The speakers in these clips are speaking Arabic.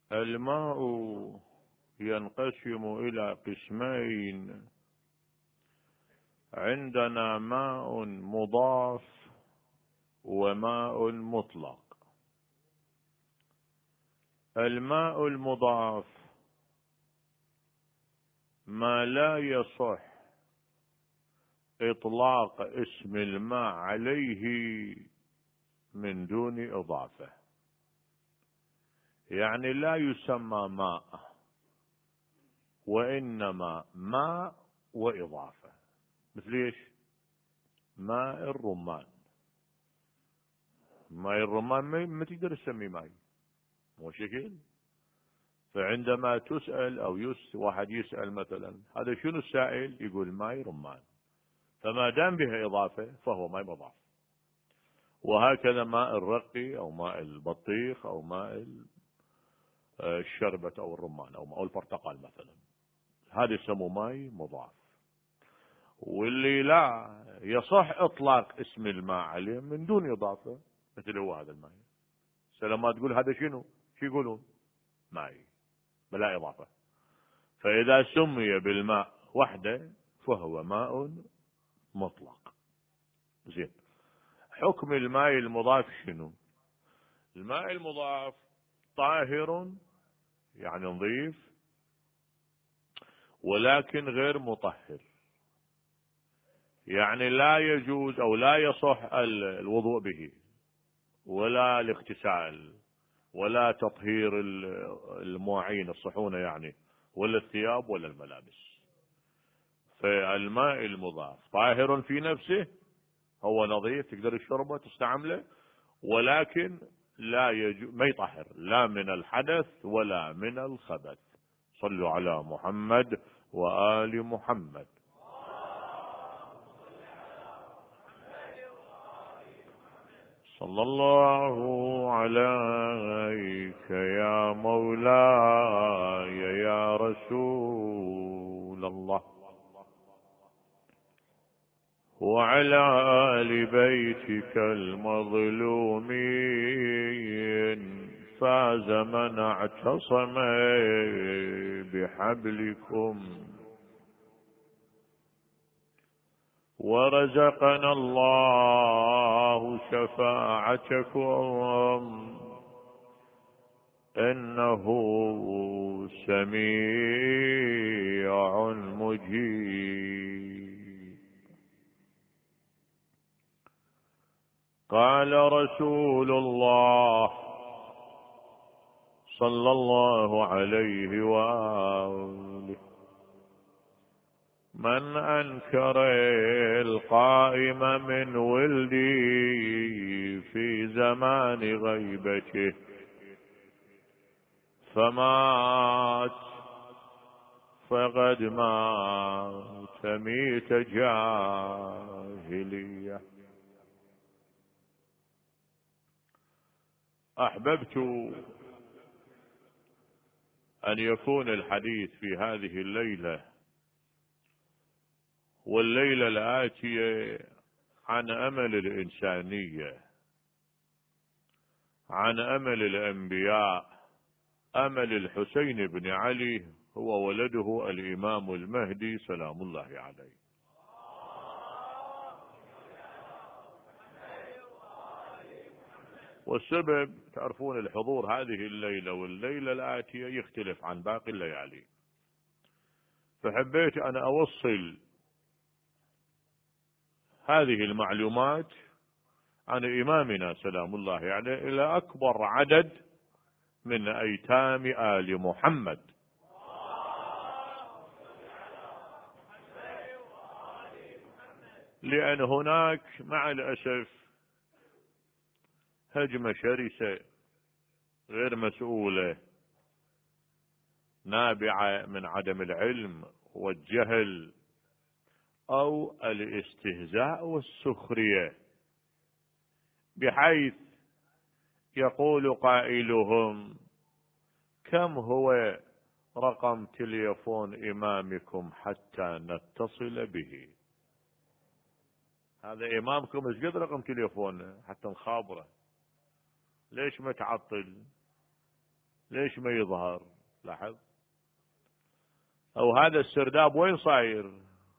الماء ينقسم إلى قسمين. عندنا ماء مضاف وماء مطلق. الماء المضاف ما لا يصح إطلاق اسم الماء عليه من دون إضافة، يعني لا يسمى ماء، وإنما ماء وإضافة. مثل إيش؟ ماء الرمان. ماء الرمان ما تقدر تسميه ماء، مو شكل. فعندما تسأل أو واحد يسأل مثلا هذا شنو السائل، يقول ماء رمان، فما دام بها إضافة فهو ماء مضاف. وهكذا ماء الرقي أو ماء البطيخ أو ماء الشربة أو الرمان أو ماء البرتقال مثلا، هذا يسموه ماء مضاف. واللي لا يصح إطلاق اسم الماء عليه من دون إضافة، مثل هو هذا الماء. لما تقول هذا شنو يقولون ماء بلا إضافة. فإذا سمي بالماء وحده فهو ماء مطلق. زين، حكم الماء المضاف شنو؟ الماء المضاف طاهر يعني نظيف، ولكن غير مطهر، يعني لا يجوز أو لا يصح الوضوء به، ولا الاغتسال، ولا تطهير المواعين الصحون يعني، ولا الثياب ولا الملابس. فالماء المضاف طاهر في نفسه، هو نظيف تقدر تشربه تستعمله، ولكن لا ما يطهر لا من الحدث ولا من الخبث. صلوا على محمد وآل محمد. صلى الله عليك يا مولاي يا رسول الله، وعلى آل بيتك المظلومين. فاز من اعتصم بحبلكم، ورزقنا الله شفاعتكم، إنه سميع مجيب. قال رسول الله صلى الله عليه وآله: من أنكر القائم من ولدي في زمان غيبته فمات فقد مات ميت جاهلية. أحببت أن يكون الحديث في هذه الليلة والليلة الآتية عن أمل الإنسانية، عن أمل الأنبياء، أمل الحسين بن علي هو ولده الإمام المهدي سلام الله عليه. والسبب تعرفون الحضور هذه الليلة والليلة الآتية يختلف عن باقي الليالي، فحبيت أنا أوصل هذه المعلومات عن إمامنا سلام الله عليه إلى أكبر عدد من أيتام آل محمد. لأن هناك مع الأسف هجمة شرسة غير مسؤولة نابعة من عدم العلم والجهل أو الاستهزاء والسخرية، بحيث يقول قائلهم: كم هو رقم تليفون إمامكم حتى نتصل به؟ هذا إمامكم ايش قد رقم تليفونه حتى نخابره؟ ليش ما تعطل؟ ليش ما يظهر؟ لاحظ. أو هذا السرداب وين صاير؟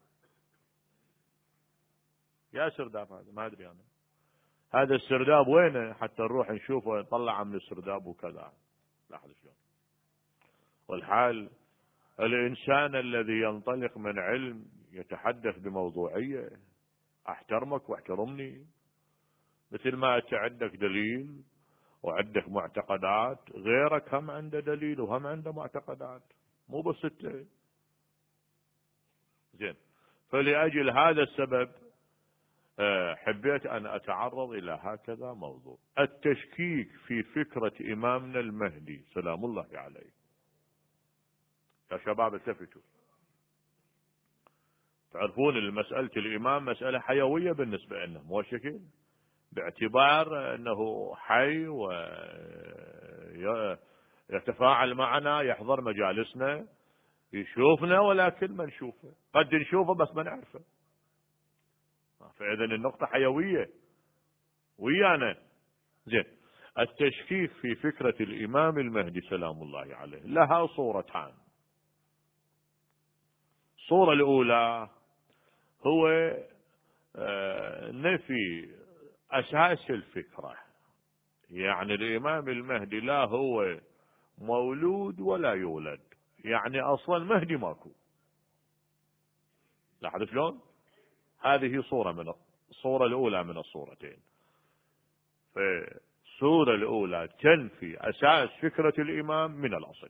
يا سرداب هذا ما أدري أنا، هذا السرداب وينه حتى نروح نشوفه نطلع من السرداب وكذا. لاحظ شلون. والحال الإنسان الذي ينطلق من علم يتحدث بموضوعية، أحترمك واحترمني، مثل ما أنت عندك دليل وعندك معتقدات، غيرك هم عنده دليل وهم عنده معتقدات، مو بس انت. زين. فلأجل هذا السبب حبيت أن أتعرض إلى هكذا موضوع التشكيك في فكرة إمامنا المهدي سلام الله عليه. يا شباب التفتوا، تعرفون المسألة الإمام مسألة حيوية بالنسبة لنا، مو شكل، باعتبار أنه حي ويتفاعل معنا، يحضر مجالسنا، يشوفنا ولكن ما نشوفه، قد نشوفه بس ما نعرفه. فإذا النقطة حيوية ويانا. زين. التشكيك في فكرة الإمام المهدي سلام الله عليه لها صورتان. الصورة الأولى هو نفي أساس الفكرة، يعني الإمام المهدي لا هو مولود ولا يولد، يعني أصلا مهدي ماكو. لاحظ شلون؟ هذه صورة من الصورة الأولى من الصورتين. فالصورة الأولى تنفي أساس فكرة الإمام من الأصل.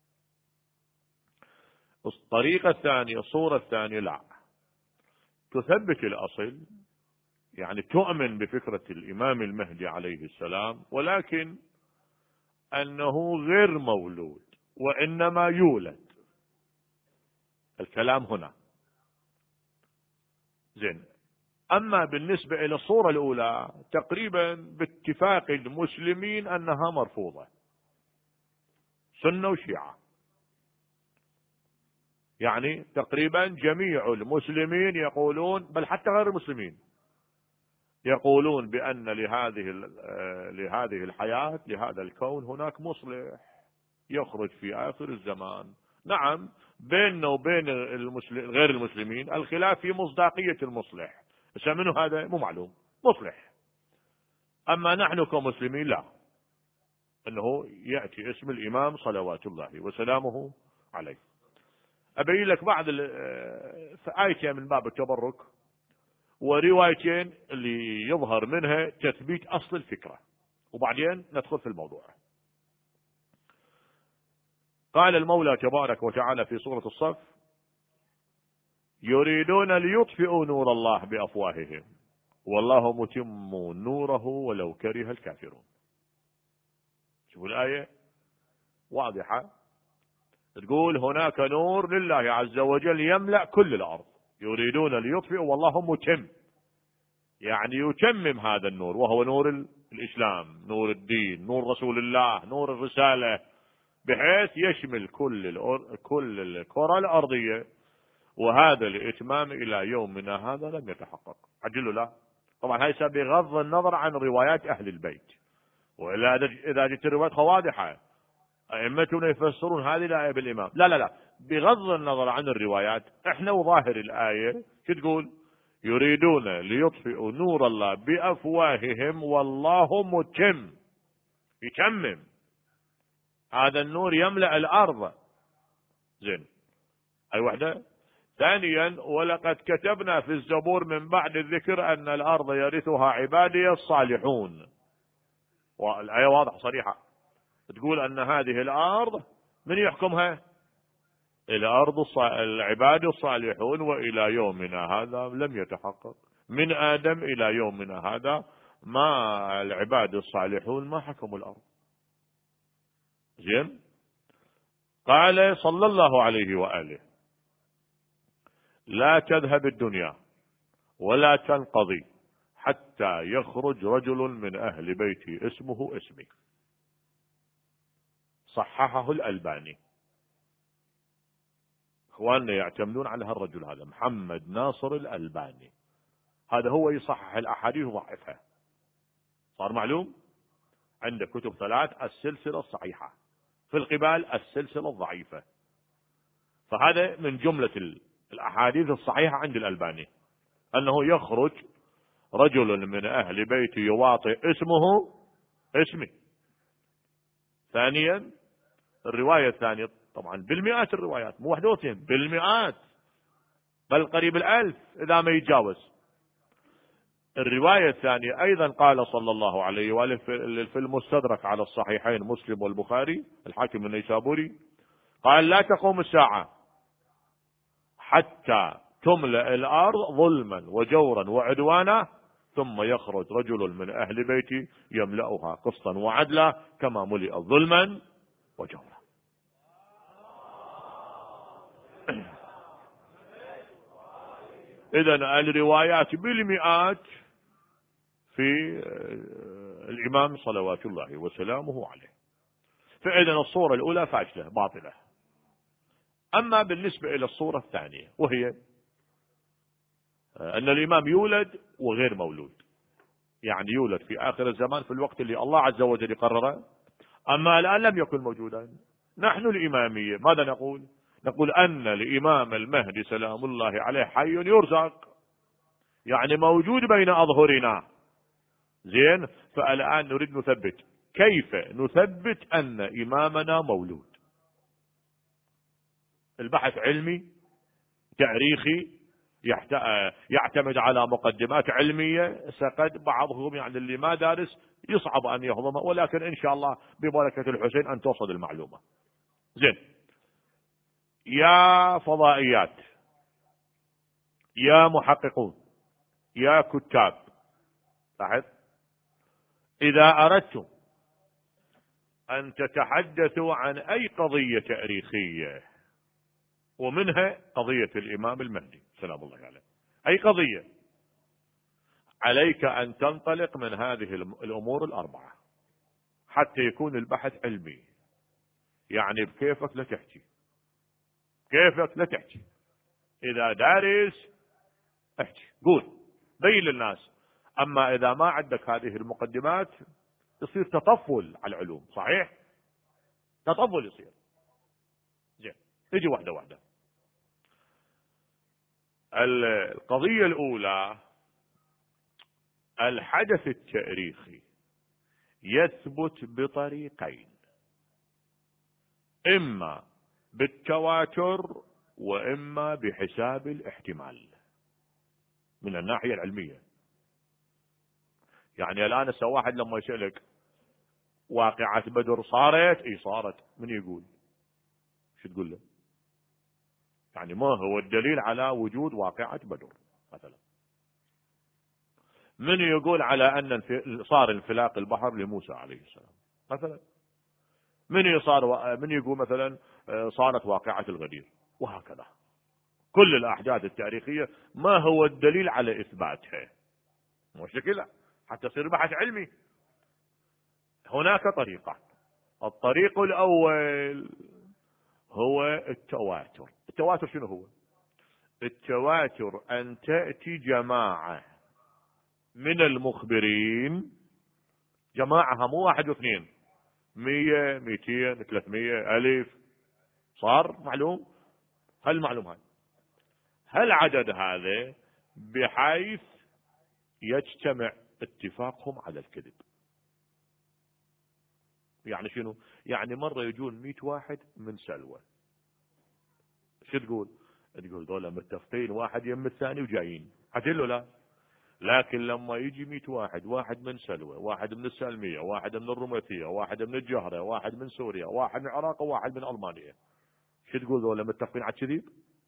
الطريقة الثانية، الصورة الثانية، لا، تثبت الأصل، يعني تؤمن بفكرة الإمام المهدي عليه السلام، ولكن أنه غير مولود وإنما يولد. الكلام هنا. زين. أما بالنسبة إلى الصورة الأولى تقريبا باتفاق المسلمين أنها مرفوضة، سنة وشيعة، يعني تقريبا جميع المسلمين يقولون، بل حتى غير المسلمين يقولون بأن لهذه الحياة، لهذا الكون هناك مصلح يخرج في آخر الزمان. نعم، بيننا وبين غير المسلمين الخلاف في مصداقية المصلح، بس منه هذا مو معلوم مصلح. أما نحن كمسلمين لا، أنه يأتي اسم الإمام صلوات الله وسلامه عليه. أبين لك بعض آيتين من باب التبرك وروايتين اللي يظهر منها تثبيت أصل الفكرة، وبعدين ندخل في الموضوع. قال المولى تبارك وتعالى في سورة الصف: يريدون ليطفئوا نور الله بأفواههم والله متم نوره ولو كره الكافرون. شوفوا الآية واضحة، تقول هناك نور لله عز وجل يملأ كل الأرض، يريدون ليطفئوا والله متم، يعني يتمم هذا النور، وهو نور الإسلام، نور الدين، نور رسول الله، نور الرسالة، بحيث يشمل كل الكرة الأرضية. وهذا الإتمام إلى يومنا هذا لم يتحقق. عجلوا لا، طبعا هذا بغض النظر عن روايات أهل البيت، وإلا إذا جئت روايات واضحة أئمتنا يفسرون هذه الآية بالإمام، لا، بغض النظر عن الروايات، احنا وظاهر الآية شو تقول؟ يريدون ليطفئوا نور الله بأفواههم والله متم، يتمم هذا النور، يملأ الأرض. زين. أي وحدة. ثانيا: ولقد كتبنا في الزبور من بعد الذكر أن الأرض يرثها عبادي الصالحون. والآية واضحة صريحة، تقول أن هذه الأرض من يحكمها؟ العباد الصالحون. وإلى يومنا هذا لم يتحقق، من آدم إلى يومنا هذا ما العباد الصالحون ما حكموا الأرض. زين. قال صلى الله عليه وآله: لا تذهب الدنيا ولا تنقضي حتى يخرج رجل من أهل بيتي اسمه اسمي. صححه الألباني. اخواننا يعتمدون على هالرجل هذا، محمد ناصر الألباني، هذا هو يصحح الأحاديث وضعفها. صار معلوم؟ عنده كتب 3: السلسلة الصحيحة، في القبال السلسلة الضعيفة. فهذا من جملة الأحاديث الصحيحة عند الألباني أنه يخرج رجل من أهل بيتي يواطئ اسمه اسمي. ثانيا الرواية الثانية، طبعا بالمئات الروايات، مو واحدة واثنين، بالمئات، بل قريب 1000 إذا ما يتجاوز. الرواية الثانية أيضا قال صلى الله عليه وآله في المستدرك على الصحيحين مسلم والبخاري الحاكم النيسابوري، قال لا تقوم الساعة حتى تملأ الأرض ظلما وجورا وعدوانا ثم يخرج رجل من أهل بيتي يملأها قسطا وعدلا كما ملئت ظلما وجورا. إذن الروايات بالمئات في الإمام صلوات الله وسلامه عليه. فإذن الصورة الأولى فاشلة باطلة. أما بالنسبة إلى الصورة الثانية وهي أن الإمام يولد وغير مولود، يعني يولد في آخر الزمان في الوقت اللي الله عز وجل يقرره، أما الآن لم يكن موجودا. نحن الإمامية ماذا نقول؟ نقول أن الإمام المهدي سلام الله عليه حي يرزق، يعني موجود بين أظهرنا. زين، فالآن نريد نثبت. كيف نثبت أن إمامنا مولود؟ البحث علمي تاريخي يعتمد على مقدمات علمية سقد بعضهم يعني اللي ما دارس يصعب أن يهضمه، ولكن إن شاء الله ببركة الحسين أن توصل المعلومة. زين، يا فضائيات، يا محققون، يا كتاب، لاحظ، إذا أردتم أن تتحدثوا عن أي قضية تاريخية ومنها قضية الإمام المهدي سلام الله عليه، أي قضية، عليك أن تنطلق من هذه الأمور الأربعة حتى يكون البحث علمي. يعني بكيفك لا تحكي، كيفك لا تحكي، إذا دارس احكي، قول، بين للناس. أما إذا ما عندك هذه المقدمات يصير تطفل على العلوم. صحيح، تطفل يصير. زين، نجي واحدة واحدة. القضية الأولى، الحدث التاريخي يثبت بطريقين، إما بالتواتر وإما بحساب الاحتمال من الناحية العلمية. يعني الآن واحد لما يسألك واقعة بدر صارت؟ اي صارت. من يقول؟ شو تقول له؟ يعني ما هو الدليل على وجود واقعة بدر مثلا؟ من يقول على أن صار انفلاق البحر لموسى عليه السلام مثلا؟ من يقول مثلا صارت واقعة الغدير؟ وهكذا كل الأحداث التاريخية ما هو الدليل على إثباتها؟ مشكلة حتى يصير بحث علمي. هناك طريقة. الطريق الأول هو التواتر. التواتر شنو هو؟ التواتر أن تأتي جماعة من المخبرين، جماعة مو واحد واثنين، 100 200 300 1000، صار معلوم. هل معلوم هل عدد هذا بحيث يجتمع اتفاقهم على الكذب؟ يعني شنو؟ يعني مرة يجون 100 واحد من سلوى، شو تقول؟ تقول دولة متفقين واحد يم الثاني وجايين، حتقول له لا. لكن لما يجي 100 واحد، واحد من سلوى، واحد من السالمية، واحد من الرميثية، واحد من الجهرة، واحد من سوريا، واحد من العراق، وواحد من ألمانيا، شو تقول دولة متفقين على الكذب؟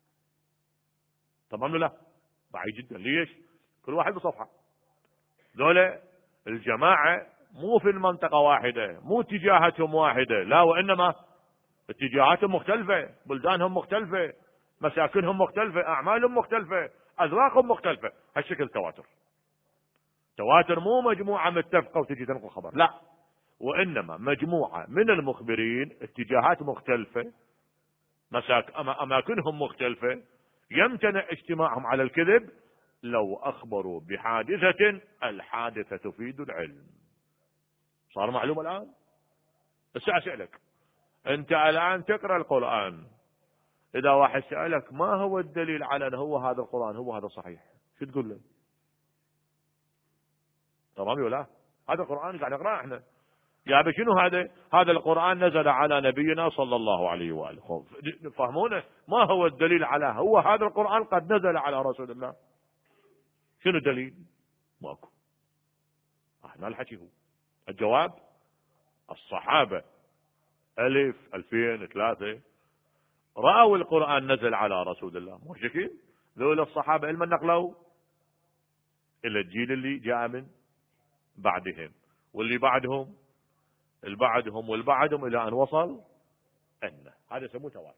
طبعا لا، ضعيف جدا. ليش؟ كل واحد بصفحة. دولة الجماعة مو في المنطقة واحدة، مو اتجاهاتهم واحدة، لا، وإنما اتجاهاتهم مختلفة، بلدانهم مختلفة، مساكنهم مختلفة، أعمالهم مختلفة، أذواقهم مختلفة. هالشكل تواتر. تواتر مو مجموعة متفقة وتجي تنقل خبر، لا، وإنما مجموعة من المخبرين، اتجاهات مختلفة، أماكنهم مختلفة، يمتنع اجتماعهم على الكذب لو أخبروا بحادثة. الحادثة تفيد العلم. صار معلوم الآن؟ بس أسألك، أنت الآن تقرأ القرآن، إذا واحد سألك ما هو الدليل على أن هو هذا القرآن هو هذا صحيح، شو تقول له؟ تمام ولا؟ هذا القرآن قاعد نقرأه احنا. يا شنو هذا؟ هذا القرآن نزل على نبينا صلى الله عليه وآله. فهمونه؟ ما هو الدليل على هو هذا القرآن قد نزل على رسول الله؟ شنو الدليل؟ ماكو. احنا الحكي هو الجواب. الصحابة 1000 2000 3 رأوا القرآن نزل على رسول الله، مو شكل ذول الصحابة علما نقلوا إلى الجيل اللي جاء من بعدهم واللي بعدهم البعدهم والبعدهم إلى أن وصل أن هذا يسموه تواتر.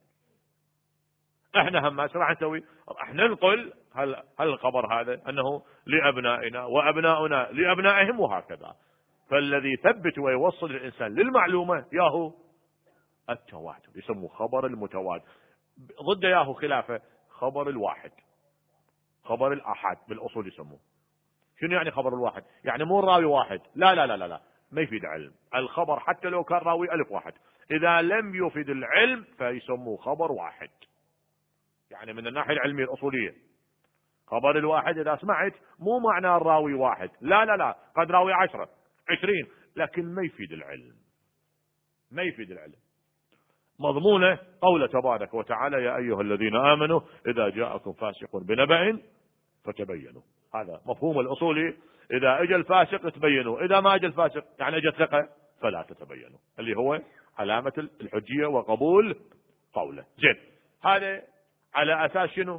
احنا هم ايش راح نسوي؟ راح ننقل هل الخبر هذا أنه لأبنائنا وأبناؤنا لأبنائهم وهكذا. فالذي يثبت ويوصل الإنسان للمعلومة ياهو التواتر، يسموه خبر المتواتر. ضد ياهو خلافه خبر الواحد، خبر الآحاد بالأصول يسموه. شنو يعني خبر الواحد؟ يعني مو راوي واحد، لا لا لا لا, لا. ما يفيد علم الخبر حتى لو كان راوي 1000 واحد، إذا لم يفيد العلم فيسموه خبر واحد. يعني من الناحية العلمية الأصولية خبر الواحد إذا سمعت مو معنى الراوي واحد، لا لا لا، قد راوي 10 20 لكن ما يفيد العلم، ما يفيد العلم. مضمونه قوله تبارك وتعالى يا أيها الذين آمنوا إذا جاءكم فاسق بنبأ فتبينوا. هذا مفهوم الأصولي، إذا اجى الفاسق تبينوا، إذا ما اجى الفاسق يعني اجى الثقة فلا تتبينوا، اللي هو علامة الحجية وقبول قوله. زين، هذا على أساس شنو؟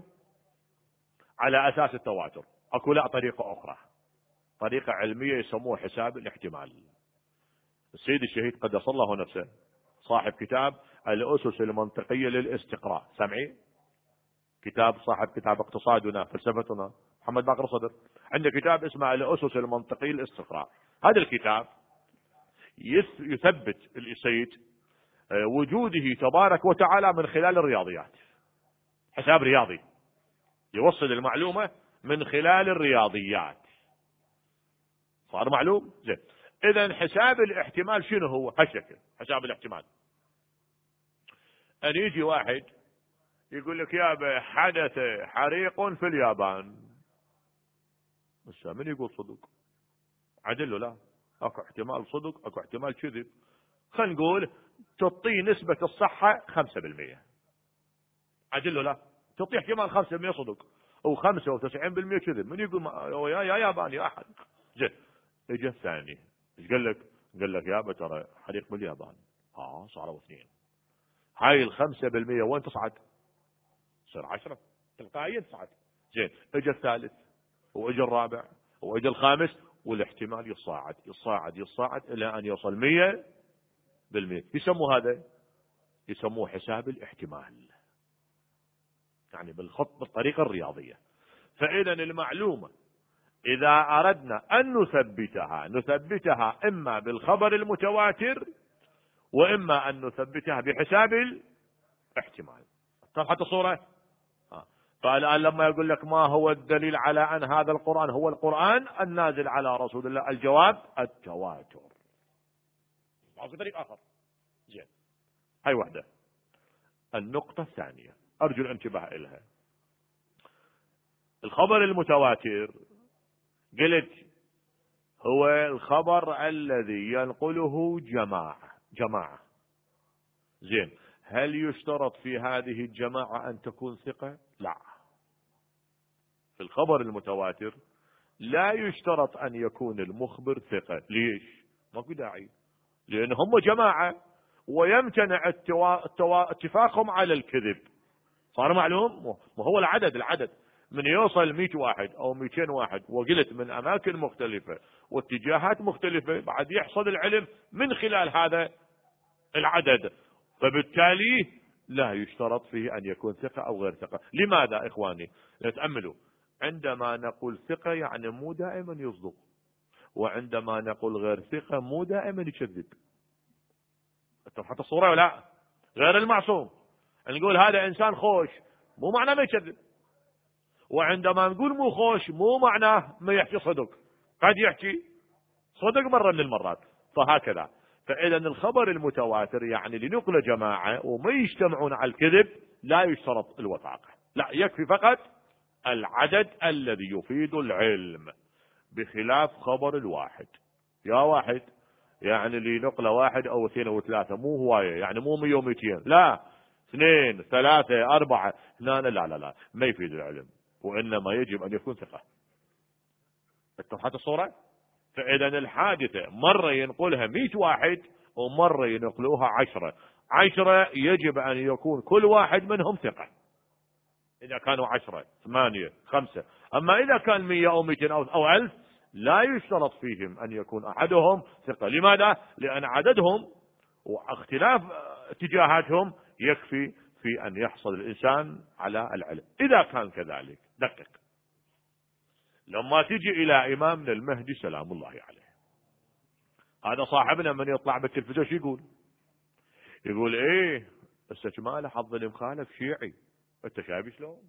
على أساس التواتر. أكو لا طريقة أخرى، طريقة علمية يسموها حساب الاحتمال. السيد الشهيد قدس الله نفسه صاحب كتاب الأسس المنطقية للاستقراء، سمعي كتاب صاحب كتاب اقتصادنا فلسفتنا محمد باقر صدر، عنده كتاب اسمه الأسس المنطقية للاستقراء. هذا الكتاب يثبت السيد وجوده تبارك وتعالى من خلال الرياضيات، حساب رياضي يوصل المعلومة من خلال الرياضيات. صار معلوم؟ زين. إذن حساب الاحتمال شنو هو؟ هالشكل حساب الاحتمال. أن يجي واحد يقول لك يا حدث حريق في اليابان، بس من يقول صدق؟ عدل له لا، اكو احتمال صدق اكو احتمال كذب. خلينا نقول تعطيه نسبة الصحة 5%، عدل له لا، تعطيه احتمال 5% صدق و95% كذب. من يقول يا ياباني يا احد؟ زين، اجى الثاني ايش قال لك؟ قال لك يابا ترى حريق باليابان، صاروا 2. هاي 5% وين تصعد؟ تصير 10 تلقائيا تصعد. زين، اجى الثالث واجى الرابع واجى الخامس، والاحتمال يصاعد يصاعد يصاعد الى ان يوصل 100%. يسموه هذا يسموه حساب الاحتمال، يعني بالطريقة الرياضية. فإذا المعلومة إذا أردنا أن نثبتها إما بالخبر المتواتر وإما أن نثبتها بحساب الاحتمال. طرحت الصورة. فالآن لما يقول لك ما هو الدليل على أن هذا القرآن هو القرآن النازل على رسول الله، الجواب التواتر. معك طريق آخر. زين، هاي وحدة. النقطة الثانية أرجو الانتباه إلها. الخبر المتواتر قلت هو الخبر الذي ينقله جماعة. زين، هل يشترط في هذه الجماعة أن تكون ثقة؟ لا. في الخبر المتواتر لا يشترط أن يكون المخبر ثقة. ليش؟ ماكو داعي، لأن هم جماعة ويمتنع اتفاقهم على الكذب. صار معلوم؟ وهو العدد من يوصل 100 واحد أو 200 واحد وقلت من أماكن مختلفة واتجاهات مختلفة، بعد يحصل العلم من خلال هذا العدد. فبالتالي لا يشترط فيه أن يكون ثقة أو غير ثقة. لماذا إخواني؟ تأملوا، عندما نقول ثقة يعني مو دائما يصدق، وعندما نقول غير ثقة مو دائما يكذب. حتى الصورة ولا غير المعصوم نقول هذا إنسان خوش مو معناه ما يكذب، وعندما نقول مو خوش مو معناه ما يحكي صدق، قد يحكي صدق مرة من المرات. فهكذا فإذا الخبر المتواتر يعني لنقل جماعة وما يجتمعون على الكذب لا يشترط الوثاقة، لا يكفي فقط العدد الذي يفيد العلم، بخلاف خبر الواحد. يا واحد يعني لنقل واحد أو اثنين أو ثلاثة، مو هواية، يعني مو 100 و200، لا 2 3 4 هنا لا ما يفيد العلم، وإنما يجب أن يكون ثقة. اتضحت الصورة؟ فإذا الحادثة مرة ينقلها 100 واحد ومرة ينقلوها 10 يجب أن يكون كل واحد منهم ثقة، إذا كانوا 10 8 5. أما إذا كان 100 أو 200 أو 1000 لا يشترط فيهم أن يكون أحدهم ثقة. لماذا؟ لأن عددهم واختلاف اتجاهاتهم يكفي في أن يحصل الإنسان على العلم. إذا كان كذلك دقق، لما تجي إلى إمامنا المهدي سلام الله عليه، هذا صاحبنا من يطلع بالتلفزيون شو يقول إيه استكمال حظ المخالف شيعي. أنت شايف شلون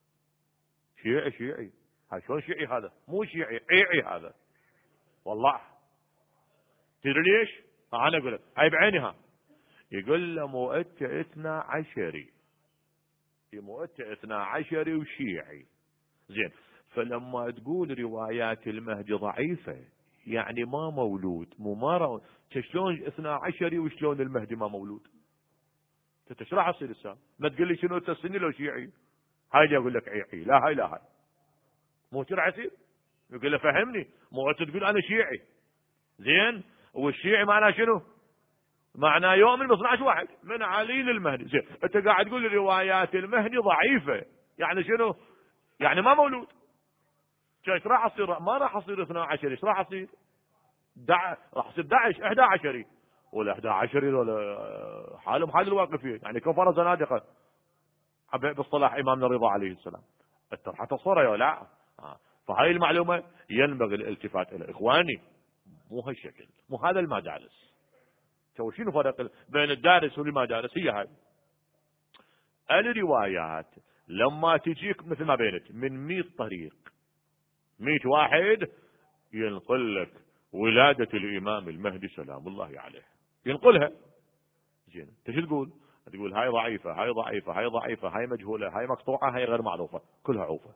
شيعي هاي شلون شيعي؟ هذا مو شيعي، عيعي هذا والله. تدري ليش؟ أنا أقول لك هاي بعينها. يقول له مو أنت 12، مو أنت 12 وشيعي. زين، فلما تقول روايات المهدي ضعيفة يعني ما مولود، مو مرة شلون 12 وشلون المهدي ما مولود؟ تشرح يصير السام، ما تقول لي شنو انت سني لو شيعي. هاي اللي اقول لك عيعي، لا هاي لا هاي مو شرح يصير. يقول له فهمني، مو انت تقول انا شيعي. زين، والشيعي معناه شنو؟ معناه يؤمن ب 12 واحد من علي للمهدي. زين، انت قاعد تقول لي روايات المهدي ضعيفة، يعني شنو؟ يعني ما مولود. ايش راح يصير؟ ما راح يصير 12، ايش راح يصير؟ راح يصير 11 ولا 11 ولا حالهم حال الواقفين، يعني كفر زنادقه باصطلاح امامنا الرضا عليه السلام. اتضحت الصوره ولا لا؟ فهاي المعلومه ينبغي الالتفات الى اخواني، مو هالشكل، مو هذا المدارس. شوف شنو فرق بين الدارس والمدارس؟ هي هاي الروايات لما تجيك مثل ما بينت من 100 طريق، 100 واحد ينقل لك ولادة الإمام المهدي سلام الله عليه، ينقلها. زين، انت شو تقول؟ تقول هاي ضعيفة، هاي ضعيفة، هاي ضعيفة، هاي مجهولة، هاي مقطوعة، هاي غير معروفة، كلها عوفة.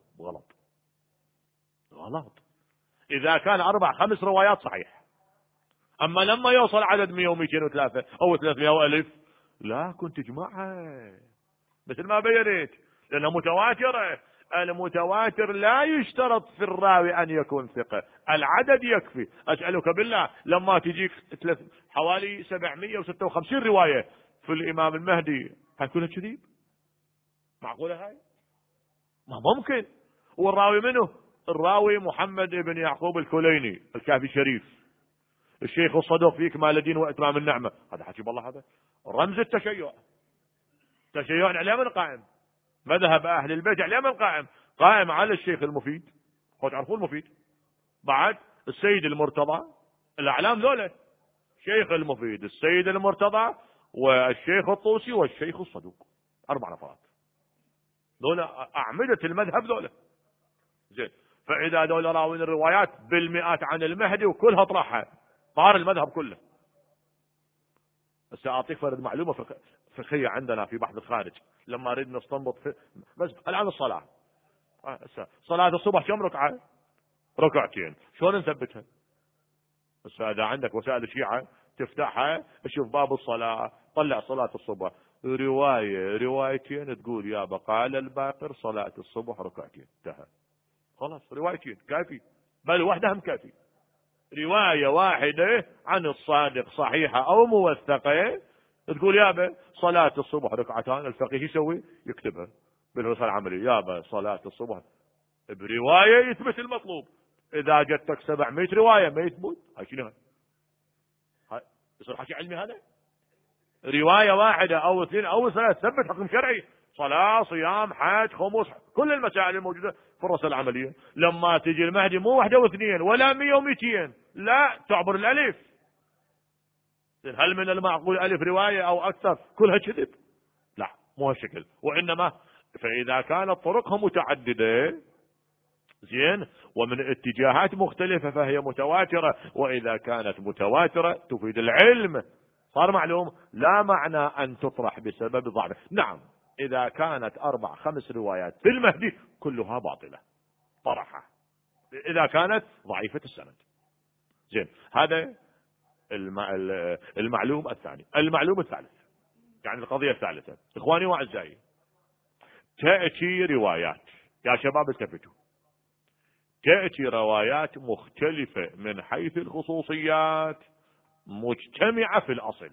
غلط. إذا كان 4 5 روايات صحيح، أما لما يوصل عدد 100 و200 و3 أو 300 و1000 لا كنت تجمعها مثل ما بينت، لأنها متواترة. المتواتر لا يشترط في الراوي أن يكون ثقة، العدد يكفي. أسألك بالله لما تجيك حوالي 756 رواية في الإمام المهدي هتكون كذب؟ معقولة هاي؟ ما ممكن. والراوي منه؟ الراوي محمد بن يعقوب الكليني الكافي الشريف، الشيخ الصدوق في كمال الدين وإتمام النعمة. هذا حكي بالله، هذا رمز التشيع. تشيع عليه من قائم؟ مذهب أهل البيت عليه من قائم على الشيخ المفيد. هو تعرفون المفيد؟ بعد السيد المرتضى، الأعلام ذولا، شيخ المفيد، السيد المرتضى، والشيخ الطوسي، والشيخ الصدوق. 4 نفرات ذولا أعمدة المذهب ذولا. زين، فإذا ذولا راوين الروايات بالمئات عن المهدي وكلها طرحها، طار المذهب كله. سأعطيك فرد معلومة فقهية عندنا في بحث الخارج، لما نريد نستنبط بس الآن الصلاة، صلاة الصبح كم ركعة؟ 2 شلون نثبتها؟ بس إذا عندك وسائل الشيعة تفتحها تشوف باب الصلاة، طلع صلاة الصبح روايتين تقول يا بقال الباقر صلاة الصبح 2 انتهى. خلاص، روايتين كافي، بل واحدة هم كافي. رواية واحدة عن الصادق صحيحة أو موثقة تقول يابا صلاة الصبح 2، الفقيه يسوي؟ يكتبها بالنسخة العملية، يابا صلاة الصبح برواية يثبت المطلوب. إذا جتك 700 رواية ما يثبت، هاي شنو؟ هاي يصير حكي علمي هذا؟ رواية واحدة أو 2 أو 3 تثبت حكم شرعي، صلاة، صيام، حج، خمس، كل المسائل الموجودة في الرسالة العملية. لما تجي المهدي مو 1 و2 ولا 100 و200، لا تعبر الألف. هل من المعقول ألف رواية أو أكثر كلها كذب؟ لا، مو هالشكل. وإنما فإذا كانت طرقها متعددة زين. ومن اتجاهات مختلفة فهي متواترة، وإذا كانت متواترة تفيد العلم. صار معلوم؟ لا معنى أن تطرح بسبب ضعف. نعم إذا كانت 4 5 روايات في المهدي كلها باطلة طرحها إذا كانت ضعيفة السند. زين. هذا المعلوم الثاني. المعلوم الثالث يعني القضية الثالثة إخواني وأعزائي، تأتي روايات يا شباب التفتوا، تأتي روايات مختلفة من حيث الخصوصيات مجتمعة في الأصل.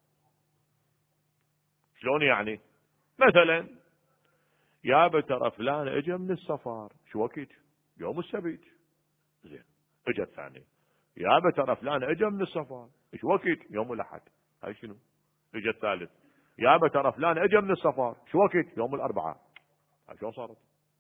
شلون يعني؟ مثلا يا ترى فلان اجى من السفر شو وقت؟ يوم السبت. زين. اجى الثاني يا ترى فلان اجى من السفر شو وقت؟ يوم الأحد. هاي شنو؟ اجى الثالث يا ترى فلان اجى من السفر شو وقت؟ يوم الأربعاء. هاي شلون صارت؟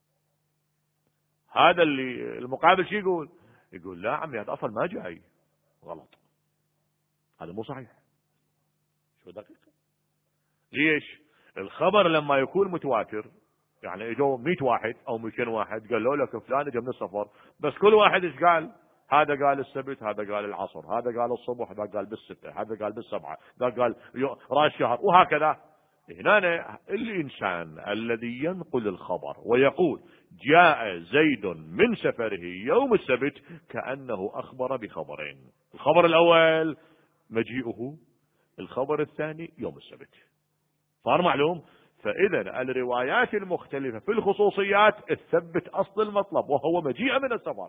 هذا اللي المقابل شو يقول؟ يقول لا عمي هذا اصلا ما جاي. غلط، هذا مو صحيح. شو دقيق؟ ليش؟ الخبر لما يكون متواتر يعني اجوا 100 واحد او 200 واحد قالوا لك فلان اجى من السفر، بس كل واحد ايش قال؟ هذا قال السبت، هذا قال العصر، هذا قال الصبح، هذا قال بالستة، هذا قال بالسبعة، هذا قال راس شهر، وهكذا. هنا الإنسان الذي ينقل الخبر ويقول جاء زيد من سفره يوم السبت كأنه أخبر بخبرين، الخبر الأول مجيئه، الخبر الثاني يوم السبت. صار معلوم؟ فإذا الروايات المختلفة في الخصوصيات تثبت أصل المطلب وهو مجيء من السفر.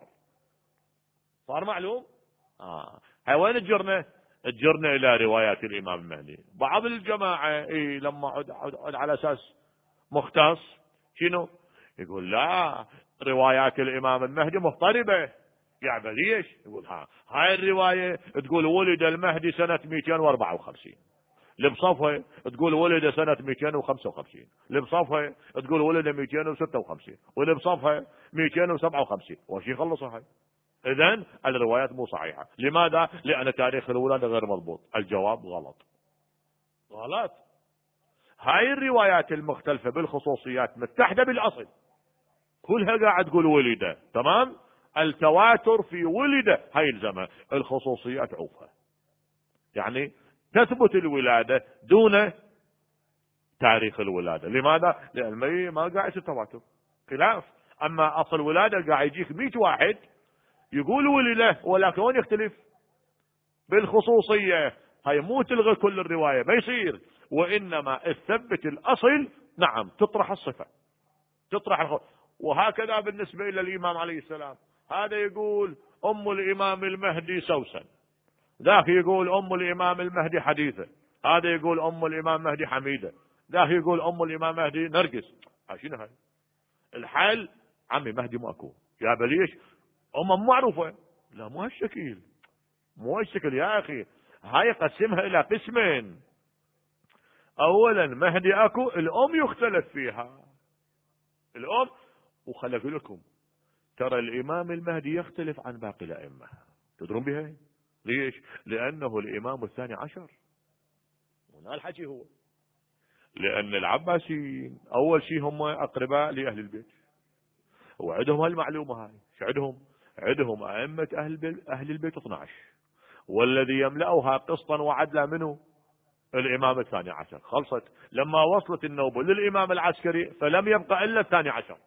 صار معلوم؟ هاي وين تجرنا؟ تجرنا إلى روايات الإمام المهدي. بعض الجماعة لما عد على أساس مختص شنو؟ يقول لا روايات الإمام المهدي مضطربة. يعني ليش؟ يقول هاي الرواية تقول ولد المهدي سنة 254، اللي بصفها تقول ولد سنة 255، اللي بصفها تقول ولد 256، واللي بصفها 257. وش يخلصها هاي؟ إذن الروايات مو صحيحة. لماذا؟ لأن تاريخ الولادة غير مضبوط. الجواب غلط. غلط. هاي الروايات المختلفة بالخصوصيات متحدة بالأصل، كلها قاعد تقول ولد. تمام؟ التواتر في ولد هاي الزمن، الخصوصيات عوفة، يعني تثبت الولادة دون تاريخ الولادة. لماذا؟ لأن ما قاعد يصير تواتر خلاف. أما أصل ولادة قاعد يجيك 100 واحد يقول ولده، ولكن وين يختلف؟ بالخصوصية. هاي مو تلغي كل الرواية، ما يصير، وإنما تثبت الأصل. نعم تطرح الصفة، تطرح وهكذا بالنسبة إلى الإمام عليه السلام. هذا يقول أم الإمام المهدي سوسن، ذاك يقول أم الإمام المهدي حديثة، هذا يقول أم الإمام المهدي حميدة، ذاك يقول أم الإمام المهدي نرجس. شنو هاي؟ الحل عمي مهدي ماكو يا بليش، أم معروفة. لا مو هالشكل، مو هالشكل يا أخي. هاي قسمها إلى قسمين. أولا مهدي أكو، الأم يختلف فيها، الأم. وخلق لكم ترى الإمام المهدي يختلف عن باقي الأئمة، تدرون بها؟ ليش؟ لأنه الإمام الثاني عشر. هنا الحكي هو لأن العباسيين أول شيء هم أقرباء لأهل البيت، وعندهم هالمعلومة هاي. شو عندهم؟ عندهم أئمة أهل البيت 12، والذي يملأها قسطا وعدلا منه الإمام الثاني عشر. خلصت. لما وصلت النوبة للإمام العسكري فلم يبقى إلا الثاني عشر.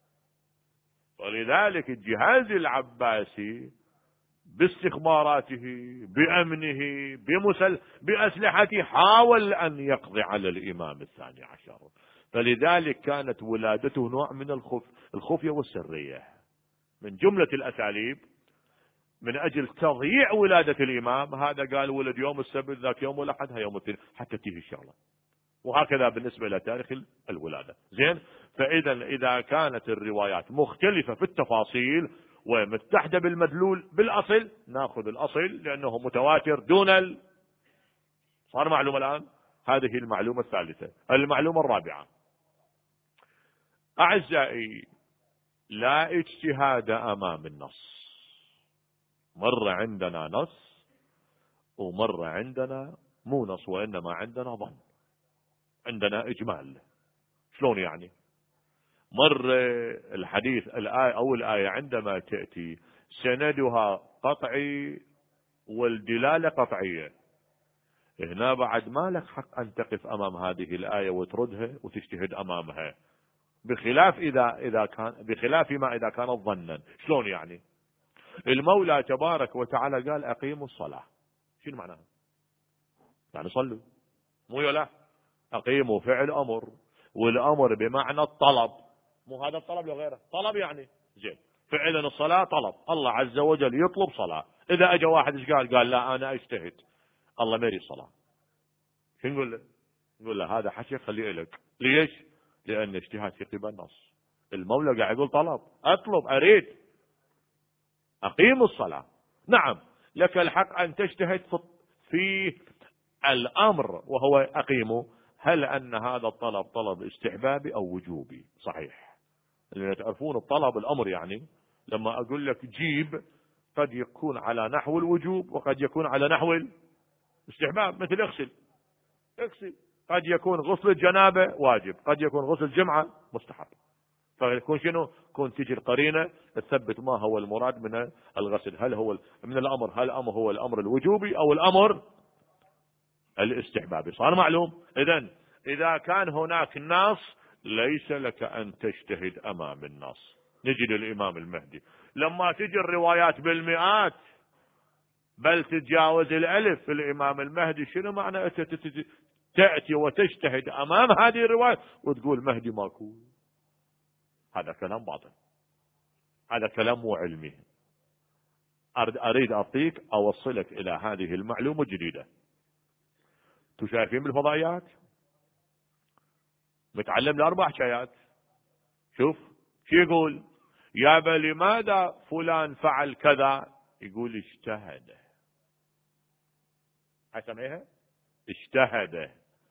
ولذلك الجهاز العباسي باستخباراته بأمنه بأسلحته حاول أن يقضي على الإمام الثاني عشر. فلذلك كانت ولادته نوع من الخفية والسرية من جملة الأساليب من أجل تضييع ولادة الإمام. هذا قال ولد يوم السبت، ذاك يوم الأحد، هاي يوم الاثنين، حتى تيجي الشغلة. وهكذا بالنسبة إلى تاريخ الولادة. زين. فإذا إذا كانت الروايات مختلفة في التفاصيل ومتحدة بالمدلول بالأصل، ناخذ الأصل لأنه متواتر دون صار معلومة الآن. هذه المعلومة الثالثة. المعلومة الرابعة أعزائي، لا اجتهاد أمام النص. مر عندنا نص ومر عندنا مو نص، وإنما عندنا ظن، عندنا إجمال. شلون يعني؟ مر الحديث الآية أو الآية عندما تأتي سندها قطعي والدلالة قطعية، هنا بعد ما لك حق أن تقف أمام هذه الآية وتردها وتجتهد أمامها، بخلاف ما إذا كانت ظنا. شلون يعني؟ المولى تبارك وتعالى قال أقيموا الصلاة، شنو معناها؟ يعني صلوا، مو لا أقيموا فعل أمر، والأمر بمعنى الطلب، مو هذا الطلب لو غيره طلب يعني. زين، فعلا الصلاة طلب، الله عز وجل يطلب صلاة. إذا أجى واحد إيش قال لا أنا أجتهد، الله ما يريد صلاة، شو نقول له؟ نقول له هذا حكي خليه لك. ليش؟ لأن اجتهاد في قبل النص. المولى قاعد يقول طلب، أطلب، أريد، أقيم الصلاة. نعم لك الحق أن تجتهد في الأمر وهو أقيمه. هل أن هذا الطلب طلب استحبابي أو وجوبي؟ صحيح، لأن تعرفون الطلب الأمر يعني لما أقول لك جيب قد يكون على نحو الوجوب وقد يكون على نحو الاستحباب. مثل اغسل، قد يكون غسل الجنابة واجب، قد يكون غسل الجمعة مستحب. فيكون شنو؟ كون تجي القرينة تثبت ما هو المراد من الغسل، هل هو من الأمر، هل الأمر هو الأمر الوجوبي أو الأمر الاستحبابي. صار معلوم؟ إذا كان هناك نص ليس لك أن تجتهد أمام النص. نجي للإمام المهدي لما تجي الروايات بالمئات بل تتجاوز الألف في الإمام المهدي، شنو معنى تأتي وتجتهد أمام هذه الرواية وتقول مهدي ماكو؟ هذا كلام باطل، هذا كلام مو علمي. أريد أعطيك أوصلك إلى هذه المعلومة الجديدة. شايفين بالفضائيات متعلم ل4 حكايات. شوف شو يقول؟ يابا لماذا فلان فعل كذا؟ يقول اجتهد. اسميها اجتهد.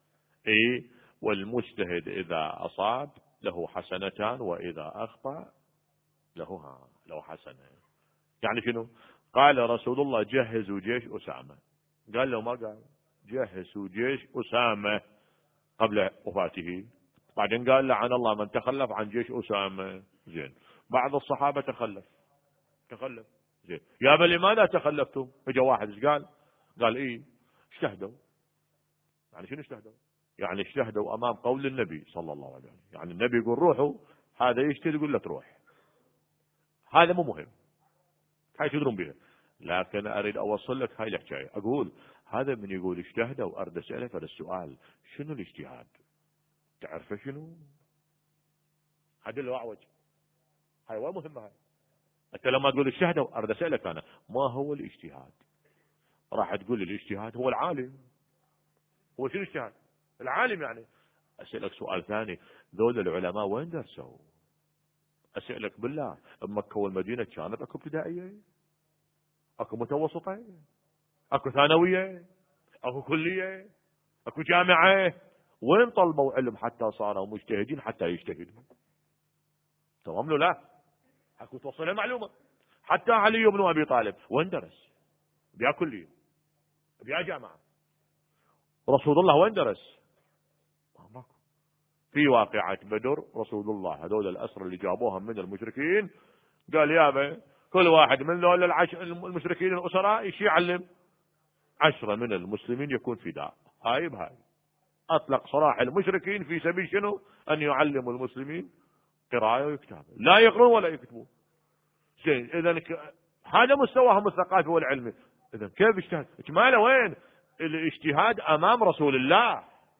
والمجتهد إذا أصاب له حسنتان وإذا أخطأ له حسنة. يعني شنو؟ قال رسول الله جهزوا جيش أسامة، قال له ما قال جهزوا جيش أسامة قبل وفاته، بعدين قال لعن الله من تخلف عن جيش أسامة. زين، بعض الصحابة تخلف. زين، يا بل لماذا تخلفتم؟ اجى واحد ايش قال اجتهدوا. يعني شنو اجتهدوا؟ يعني اجتهدوا امام قول النبي صلى الله عليه وسلم. يعني النبي يقول روحوا، هذا يجتهد يقول له تروح. هذا مو مهم، هاي تدرون بها، لكن اريد اوصل لك هاي الحكايه. اقول هذا من يقول اجتهدوا، اريد اسالك هذا السؤال، شنو الاجتهاد؟ تعرفه شنو؟ هذا اللي اعوج، هاي وين مهمه هاي. انت لما تقول اجتهدوا اريد اسالك انا ما هو الاجتهاد؟ راح تقول لي الاجتهاد هو العالم. هو شنو الاجتهاد؟ العالم يعني. اسالك سؤال ثاني، ذول العلماء وين درسوا؟ اسالك بالله، بمكه والمدينه كانت اكو ابتدائيه؟ اكو متوسطه؟ اكو ثانويه؟ اكو كليه؟ اكو جامعه؟ وين طلبوا علم حتى صاروا مجتهدين حتى يجتهدوا؟ تمام له لا؟ اكو توصل معلومه. حتى علي بن ابي طالب وين درس؟ بيا كليه؟ بيا جامعه؟ رسول الله وين درس؟ ماكو. في واقعة بدر رسول الله هذول الأسرى اللي جابوهم من المشركين قال يابا كل واحد من ذول المشركين الأسراء يشي يعلم 10 من المسلمين يكون فداء. هاي بهاي أطلق سراح المشركين في سبيل شنو؟ أن يعلموا المسلمين قراءة وكتابة، لا يقرون ولا يكتبون. زين، إذا هذا مستواهم الثقافي والعلمي. إذا كيف اجتهاد؟ اجماله وين؟ الاجتهاد أمام رسول الله.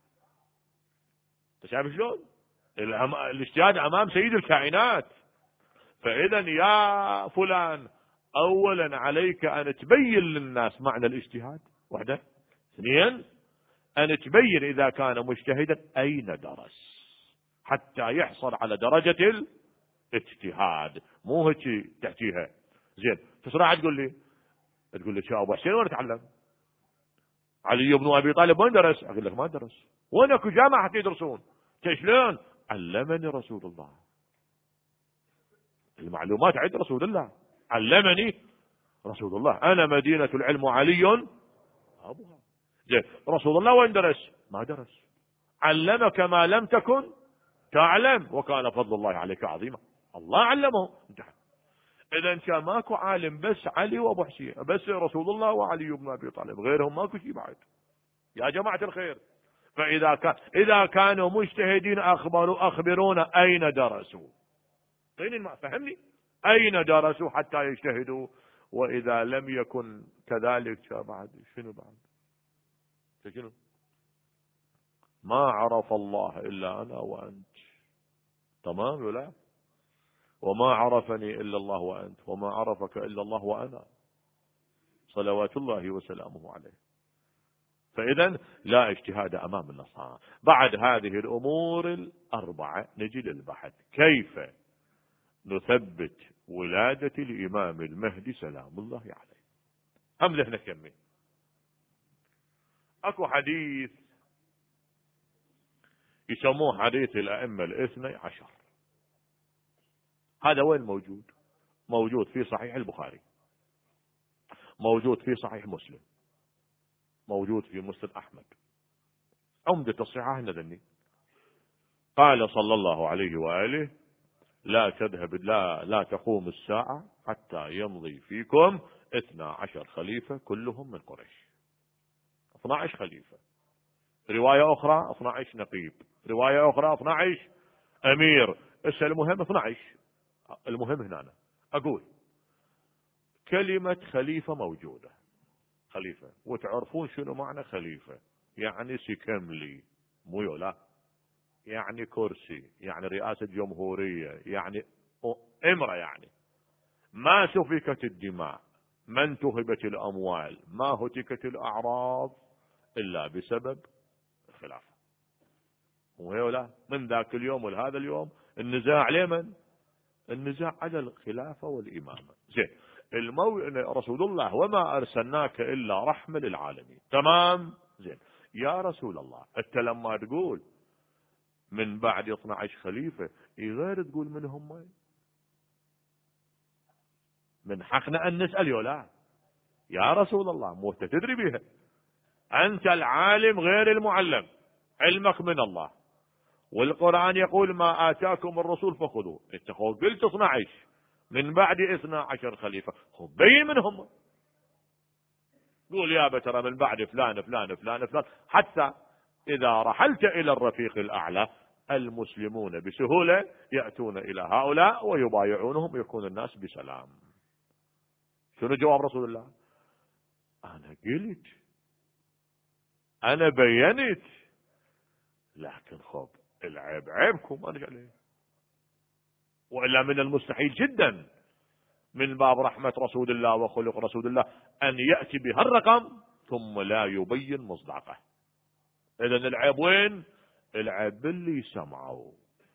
انت شايف شلون؟ الاجتهاد امام سيد الكائنات. فاذا يا فلان اولا عليك ان تبين للناس معنى الاجتهاد، واحدة. 2 ان تبين اذا كان مجتهدا اين درس حتى يحصل على درجة الاجتهاد، مو هيك تحكيها. زين، تسرع تقول لي يا ابو حسين وين تعلم؟ علي بن ابي طالب وين درس؟ اقول لك ما درس. وين اكو جامعة حتى يدرسون؟ شلون؟ علمني رسول الله. المعلومات عند رسول الله، علمني رسول الله. انا مدينة العلم وعلي ابوها. زين، رسول الله وين درس؟ ما درس. علمك ما لم تكن تعلم وكان فضل الله عليك عظيما. الله علمه. إذا كان ماكو عالم بس علي وأبو حسين، بس رسول الله وعلي بن أبي طالب، غيرهم ماكو شيء بعد يا جماعة الخير. إذا كانوا مجتهدين أخبرونا أين درسوا، فهمني أين درسوا حتى يجتهدوا؟ وإذا لم يكن كذلك بعد شنو شنو؟ ما عرف الله إلا أنا وأنت، تمام ولا؟ وما عرفني إلا الله وأنت، وما عرفك إلا الله وأنا، صلوات الله وسلامه عليه. فإذا لا اجتهاد أمام النصارى. بعد هذه الأمور الأربعة نجي للبحث: كيف نثبت ولادة الإمام المهدي سلام الله عليه؟ هم ذهنك كمي. أكو حديث يسموه حديث الأئمة الاثني عشر. هذا وين موجود؟ موجود في صحيح البخاري، موجود في صحيح مسلم، موجود في مسند أحمد. عمدة الصحاح ندني قال صلى الله عليه وآله: لا تقوم الساعة حتى يمضي فيكم 12 خليفة كلهم من قريش. 12 خليفة. رواية أخرى 12 نقيب، رواية أخرى 12 أمير. المهم 12. المهم هنا أنا أقول كلمة خليفة موجودة، خليفة، وتعرفون شنو معنى خليفة؟ يعني سكملي، مو يولا، يعني كرسي، يعني رئاسة جمهورية، يعني امرأة، يعني ما سفكت الدماء، ما انتهبت الأموال، ما هتكت الأعراض إلا بسبب الخلافة. مو يولا؟ من ذاك اليوم ولهذا اليوم النزاع لمن؟ النزاع على الخلافة والإمامة. زين، رسول الله: وما أرسلناك إلا رحمة للعالمين. تمام. زين، يا رسول الله أنت لما تقول من بعد 12 خليفة، غير تقول من هم؟ من حقنا أن نسأل يولا يا رسول الله، مو تدري بها، أنت العالم غير المعلم، علمك من الله، والقرآن يقول: ما آتاكم الرسول فخذوه. انت قلت 12 من بعد 12 خليفة، بين منهم، قول يا بترى من بعد فلان فلان فلان فلان، حتى إذا رحلت إلى الرفيق الأعلى المسلمون بسهولة يأتون إلى هؤلاء ويبايعونهم، يكون الناس بسلام. شنو جواب رسول الله؟ أنا قلت، أنا بينت، لكن خب العيب عيبكم أنا عليه. وإلا من المستحيل جدا من باب رحمة رسول الله وخلق رسول الله أن يأتي بهالرقم ثم لا يبين مصداقه. إذن العيب وين؟ العيب باللي سمعوا.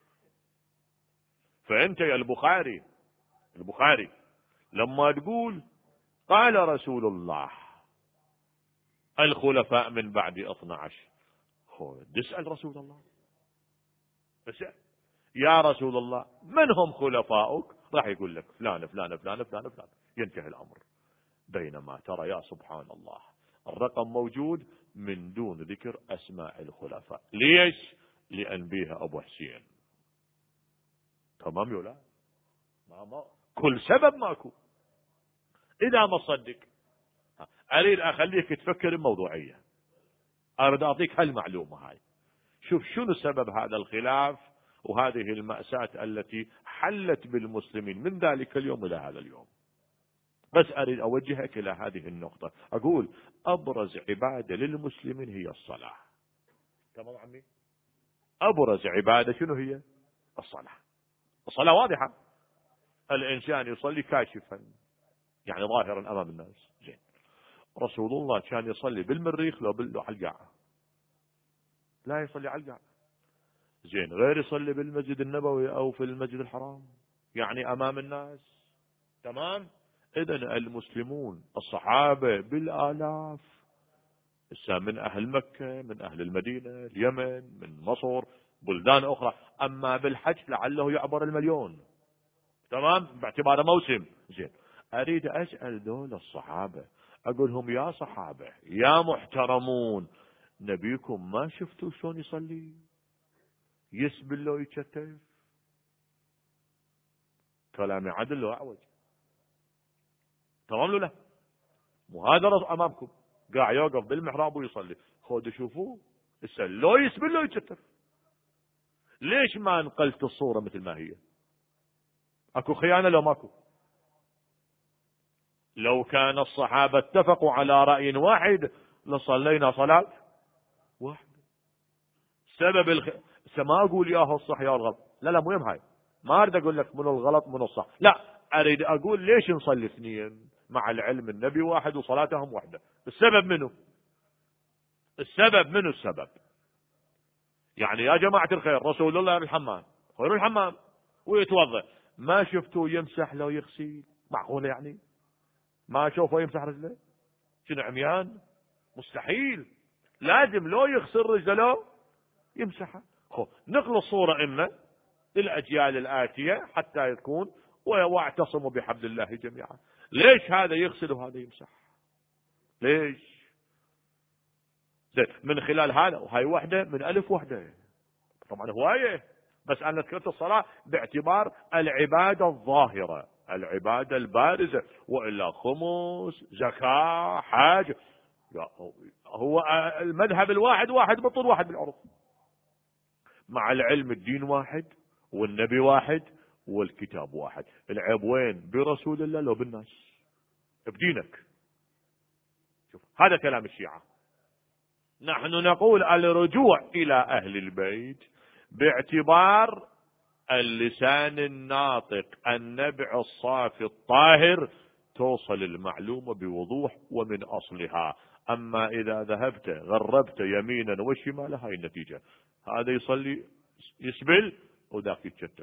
فأنت يا البخاري لما تقول قال رسول الله الخلفاء من بعد 12، تسأل رسول الله، اسأل يا رسول الله من هم خلفاؤك؟ راح يقول لك فلان فلان فلان فلان فلان، ينتهي الأمر. بينما ترى يا سبحان الله الرقم موجود من دون ذكر أسماء الخلفاء. ليش؟ لأن بيها أبو حسين. تمام ولا؟ ما كل سبب ماكو. إذا ما صدق أريد أخليك تفكر بموضوعية، أريد أعطيك هالمعلومة هاي. شوف شنو سبب هذا الخلاف وهذه المأساة التي حلت بالمسلمين من ذلك اليوم إلى هذا اليوم. بس أريد أوجهك إلى هذه النقطة، أقول أبرز عبادة للمسلمين هي الصلاة. تمام عمي؟ أبرز عبادة شنو هي؟ الصلاة. الصلاة واضحة، الإنسان يصلي كاشفا، يعني ظاهرا أمام الناس. زين، رسول الله كان يصلي بالمريخ لو على القاعة، لا يصلي على القاعة. زين، غير يصلي بالمسجد النبوي أو في المسجد الحرام، يعني أمام الناس. تمام. إذن المسلمون الصحابة بالآلاف، من أهل مكة، من أهل المدينة، اليمن، من مصر، بلدان أخرى. أما بالحج لعله يعبر 1,000,000. تمام، باعتباره موسم. زين، أريد أسأل دول الصحابة، أقولهم يا صحابة يا محترمون، نبيكم ما شفتوا شلون يصلي؟ يسبل لو يتشتف؟ كلامي عدل لو أعوج؟ تمام له لا؟ وهذا أمامكم قاعد يوقف بالمحراب ويصلي، خذوا شوفوه لو يسبل لو يتشتف. ليش ما نقلت الصورة مثل ما هي؟ اكو خيانة لو ماكو؟ لو كان الصحابة اتفقوا على رأي واحد لصلينا صلاة واحدة. ما اقول ياهو الصح يا الغلط، لا مو يم هاي، ما اريد اقول لك من الغلط من الصح، لا اريد اقول ليش نصلي اثنين مع العلم النبي واحد وصلاتهم واحدة. السبب منه؟ السبب يعني يا جماعة الخير رسول الله الحمام خير الحمام ويتوضا، ما شفتوا يمسح لو يغسل؟ معقولة يعني؟ ما شوفوا يمسح رجله؟ شنو عميان؟ مستحيل، لازم لو يغسل رجله لو يمسحها. نقل الصورة إما للأجيال الآتية حتى يكون واعتصموا بحبل الله جميعا. ليش هذا يغسل وهذا يمسح؟ ليش؟ من خلال هذا، وهي وحدة من ألف وحدة، طبعا هواية، بس أنا ذكرت الصلاة باعتبار العبادة الظاهرة، العبادة البارزة، وإلا خمس زكاة حاج، هو المذهب الواحد واحد بالطول واحد بالعرض، مع العلم الدين واحد والنبي واحد والكتاب واحد. العيب وين؟ برسول الله لو بالناس؟ بدينك. شوف هذا كلام الشيعة. نحن نقول الرجوع إلى أهل البيت باعتبار اللسان الناطق النبع الصافي الطاهر، توصل المعلومة بوضوح ومن أصلها. أما إذا ذهبت غربت يمينا وشمالا، هاي النتيجة، هذا يصلي يسبل وذاك يتشتف.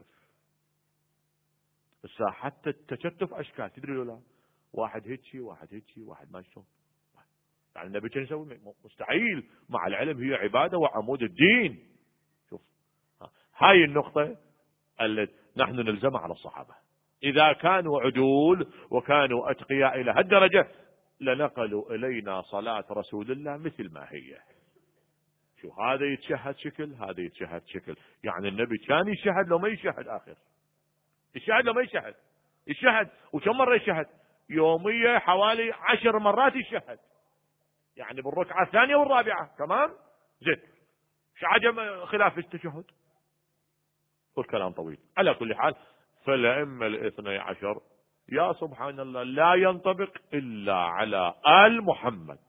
بس حتى التشتف أشكال، تدري لا؟ واحد هيجي واحد هيجي واحد ما شلون، يعني النبي كان يسوي؟ مستحيل، مع العلم هي عبادة وعمود الدين. شوف هاي النقطة التي نحن نلزمها على الصحابة، إذا كانوا عدول وكانوا أتقياء إلى هالدرجة لنقلوا إلينا صلاة رسول الله مثل ما هي. شو هذا يتشهد شكل، هذا يتشهد شكل، يعني النبي كان يشهد لو ما يشهد آخر، يشهد لو ما يشهد، يشهد وكم مرة يشهد؟ يومية حوالي 10 مرات يشهد، يعني بالركعة الثانية والرابعة. تمام زين، شو عجب خلاف التشهد؟ والكلام طويل. على كل حال، فالأئمة الاثني عشر يا سبحان الله لا ينطبق إلا على آل محمد.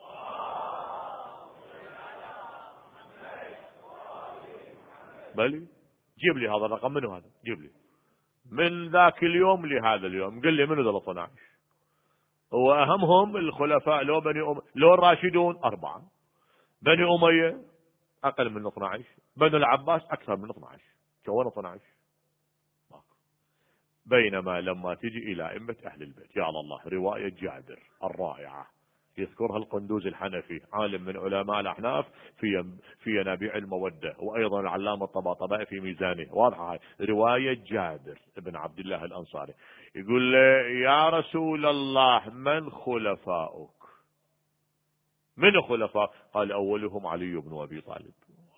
بلي جيب لي هذا الرقم، منه هذا؟ جيب لي من ذاك اليوم لهذا اليوم، قل لي منو ذا 12؟ وأهمهم الخلفاء لو لو الراشدون 4، بني أمية أقل من 12، بني العباس أكثر من 12، شو 12؟ بينما لما تجي إلى أئمة أهل البيت، يا الله، رواية جابر الرائعة يذكرها القندوز الحنفي عالم من علماء الأحناف في ينابيع المودة، وأيضا العلامة الطباطبائي في ميزانه، واضحة هاي رواية جابر بن عبد الله الأنصاري، يقول له يا رسول الله من خلفاؤك؟ من خلفاء؟ قال أولهم علي بن أبي طالب.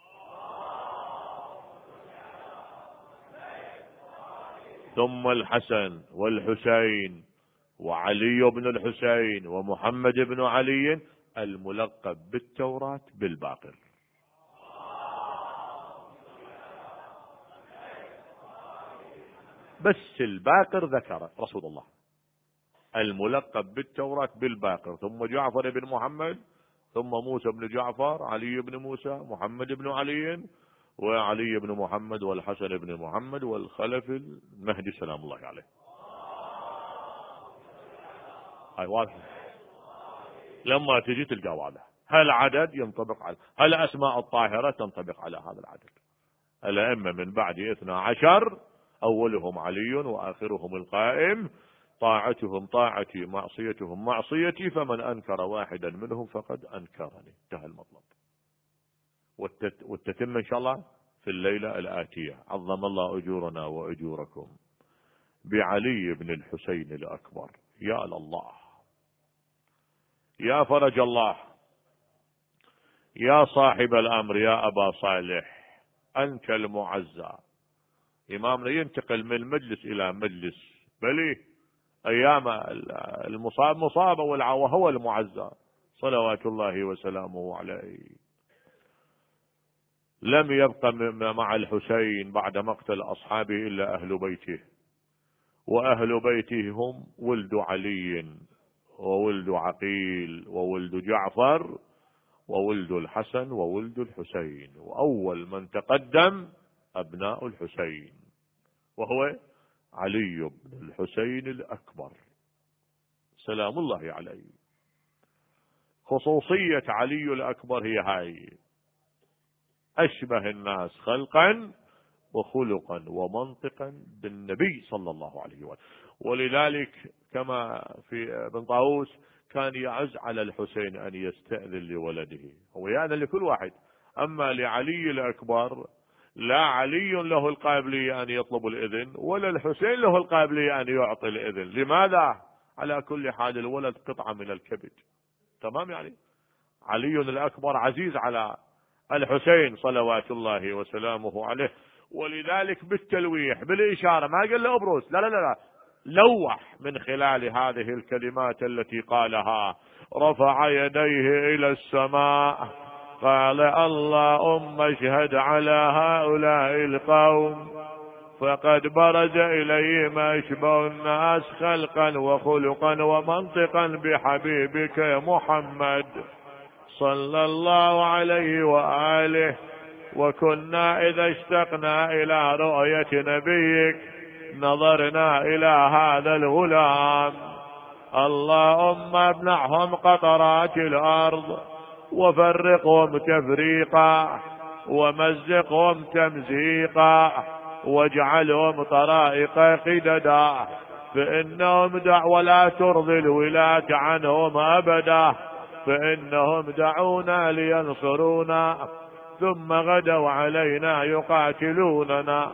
ثم الحسن والحسين وعلي بن الحسين ومحمد بن علي الملقب بالتوراة بالباقر. بس الباقر ذكر رسول الله، الملقب بالتوراة بالباقر، ثم جعفر بن محمد، ثم موسى بن جعفر، علي بن موسى، محمد بن علي، وعلي بن محمد، والحسن بن محمد، والخلف المهدي سلام الله عليه. هاي واضح، لما تجي تلقى واضح. هل عدد ينطبق على هل أسماء الطاهرة تنطبق على هذا العدد؟ الأئمة من بعد 12 أولهم علي وآخرهم القائم، طاعتهم طاعتي معصيتهم معصيتي، فمن أنكر واحدا منهم فقد أنكرني. انتهى المطلب. والتتم إن شاء الله في الليلة الآتية. عظم الله أجورنا وأجوركم بعلي بن الحسين الأكبر. يا الله، يا فرج الله، يا صاحب الأمر، يا أبا صالح، أنت المعزى. إمامنا ينتقل من مجلس إلى مجلس، بل أيام المصاب مصابة وهو المعزى صلوات الله وسلامه عليه. لم يبق مع الحسين بعد مقتل أصحابه إلا أهل بيته، وأهل بيته هم ولد علي وولد عقيل وولد جعفر وولد الحسن وولد الحسين، وأول من تقدم أبناء الحسين وهو علي بن الحسين الأكبر سلام الله عليه. خصوصية علي الأكبر هي هاي: أشبه الناس خلقا وخلقا ومنطقا بالنبي صلى الله عليه وسلم. ولذلك كما في ابن طاووس كان يعز على الحسين أن يستأذن لولده، هو يأذن لكل واحد، أما لعلي الأكبر لا علي له القابلية أن يطلب الإذن ولا الحسين له القابلية أن يعطي الإذن. لماذا؟ على كل حال الولد قطعة من الكبد، تمام؟ يعني علي الأكبر عزيز على الحسين صلوات الله وسلامه عليه. ولذلك بالتلويح بالإشارة ما قال له أبرز، لا لا لا، لوح من خلال هذه الكلمات التي قالها: رفع يديه إلى السماء قال: اللهم اشهد على هؤلاء القوم فقد برز إلي ما يشبه الناس خلقا وخلقا ومنطقا بحبيبك محمد صلى الله عليه وآله. وكنا إذا اشتقنا إلى رؤية نبيك نظرنا إلى هذا الغلام. اللهم ابنعهم قطرات الأرض وفرقهم تفريقا ومزقهم تمزيقا واجعلهم طرائق قددا، فإنهم ولا ترضي الولاة عنهم أبدا، فإنهم دعونا لينصرونا ثم غدوا علينا يقاتلوننا.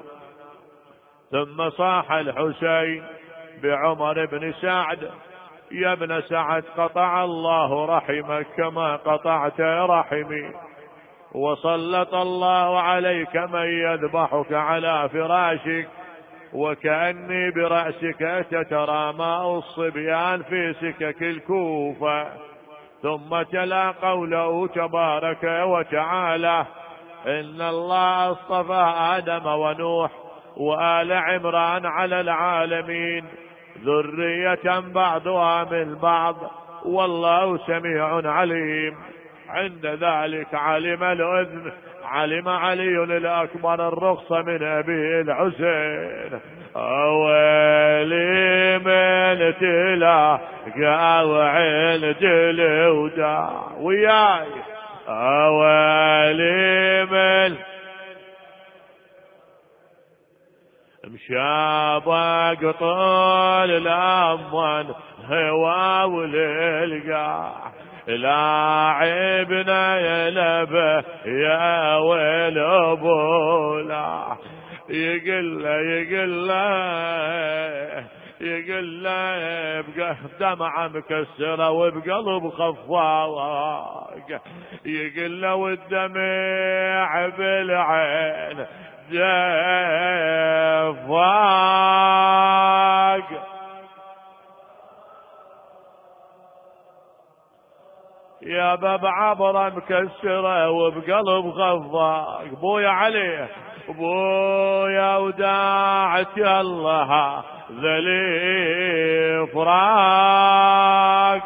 ثم صاح الحسين بعمر بن سعد: يا ابن سعد قطع الله رحمك كما قطعت رحمي، وسلط الله عليك من يذبحك على فراشك، وكأني برأسك تترامى الصبيان في سكك الكوفة. ثم تلا قوله تبارك وتعالى: إن الله اصطفى آدم ونوح وآل عمران على العالمين ذرية بعضها من بعض والله سميع عليم. عند ذلك علم علي الأكبر الرخصة من أبيه الحسين: أولي من تلاقى وعين تلودا وياي، أولي من مشابق طول الأمان هوا وللقاع لاعبنا يلبه يا ويل أبولا. يقل له بدمعة مكسرة وبقلب خفاق، يقل له والدمع بالعين جفاق. يا باب عبرة مكسرة وبقلب خفاق، بويا عليه بويا وداعت الله ذلي فراق.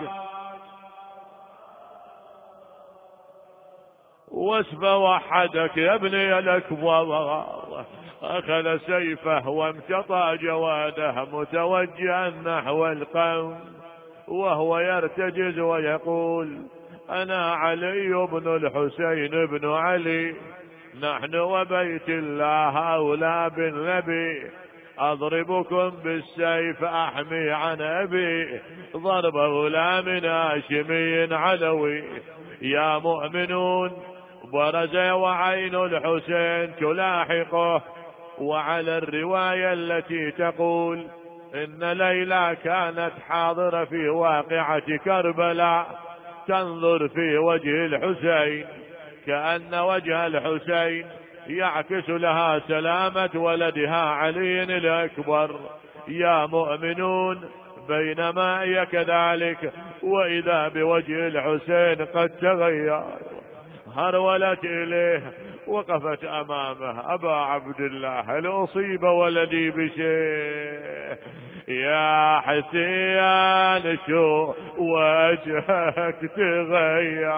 واسف وحدك يا ابني الأكبر، أخذ سيفه وامتطى جواده متوجها نحو القوم وهو يرتجز ويقول: أنا علي بن الحسين بن علي، نحن وبيت الله أولى بالنبي، أضربكم بالسيف أحمي عن أبي ضرب غلام هاشمي علوي. يا مؤمنون برز وعين الحسين تلاحقه. وعلى الرواية التي تقول إن ليلى كانت حاضرة في واقعة كربلاء تنظر في وجه الحسين كأن وجه الحسين يعكس لها سلامة ولدها علي الأكبر. يا مؤمنون بينما هي كذلك وإذا بوجه الحسين قد تغير، هرولت إليه وقفت أمامه. أبا عبد الله هل أصيب ولدي بشيء؟ يا حسين شو وجهك تغير؟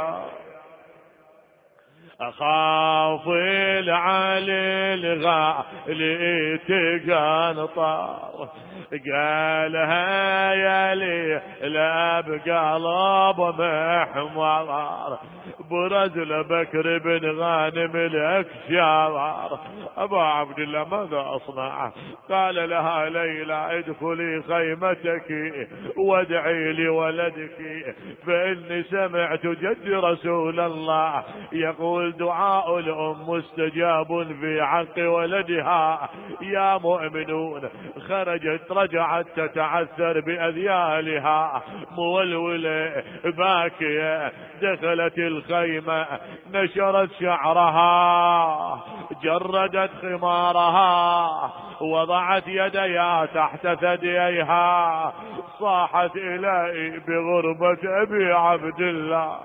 أخاف العلي الغالي تقنطر، قالها يا لي لا بقلب محمر، برز لبكر بن غانم الأكشار. أبا عبد الله ماذا أصنع؟ قال لها ليلى ادخلي خيمتك وادعي لولدك، فإني سمعت جد رسول الله يقول دعاء الأم مستجاب في حق ولدها. يا مؤمنون خرجت رجعت تتعثر بأذيالها مولولة باكية، دخلت الخيمة نشرت شعرها جردت خمارها وضعت يديها تحت ثدييها، صاحت إلهي بغربة أبي عبد الله،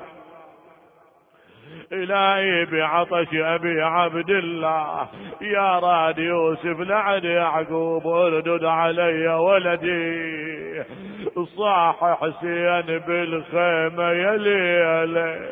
إلهي بعطش أبي عبد الله، يا راد يوسف لعن يعقوب اردد علي ولدي. صاح حسين بالخيمة يليلي،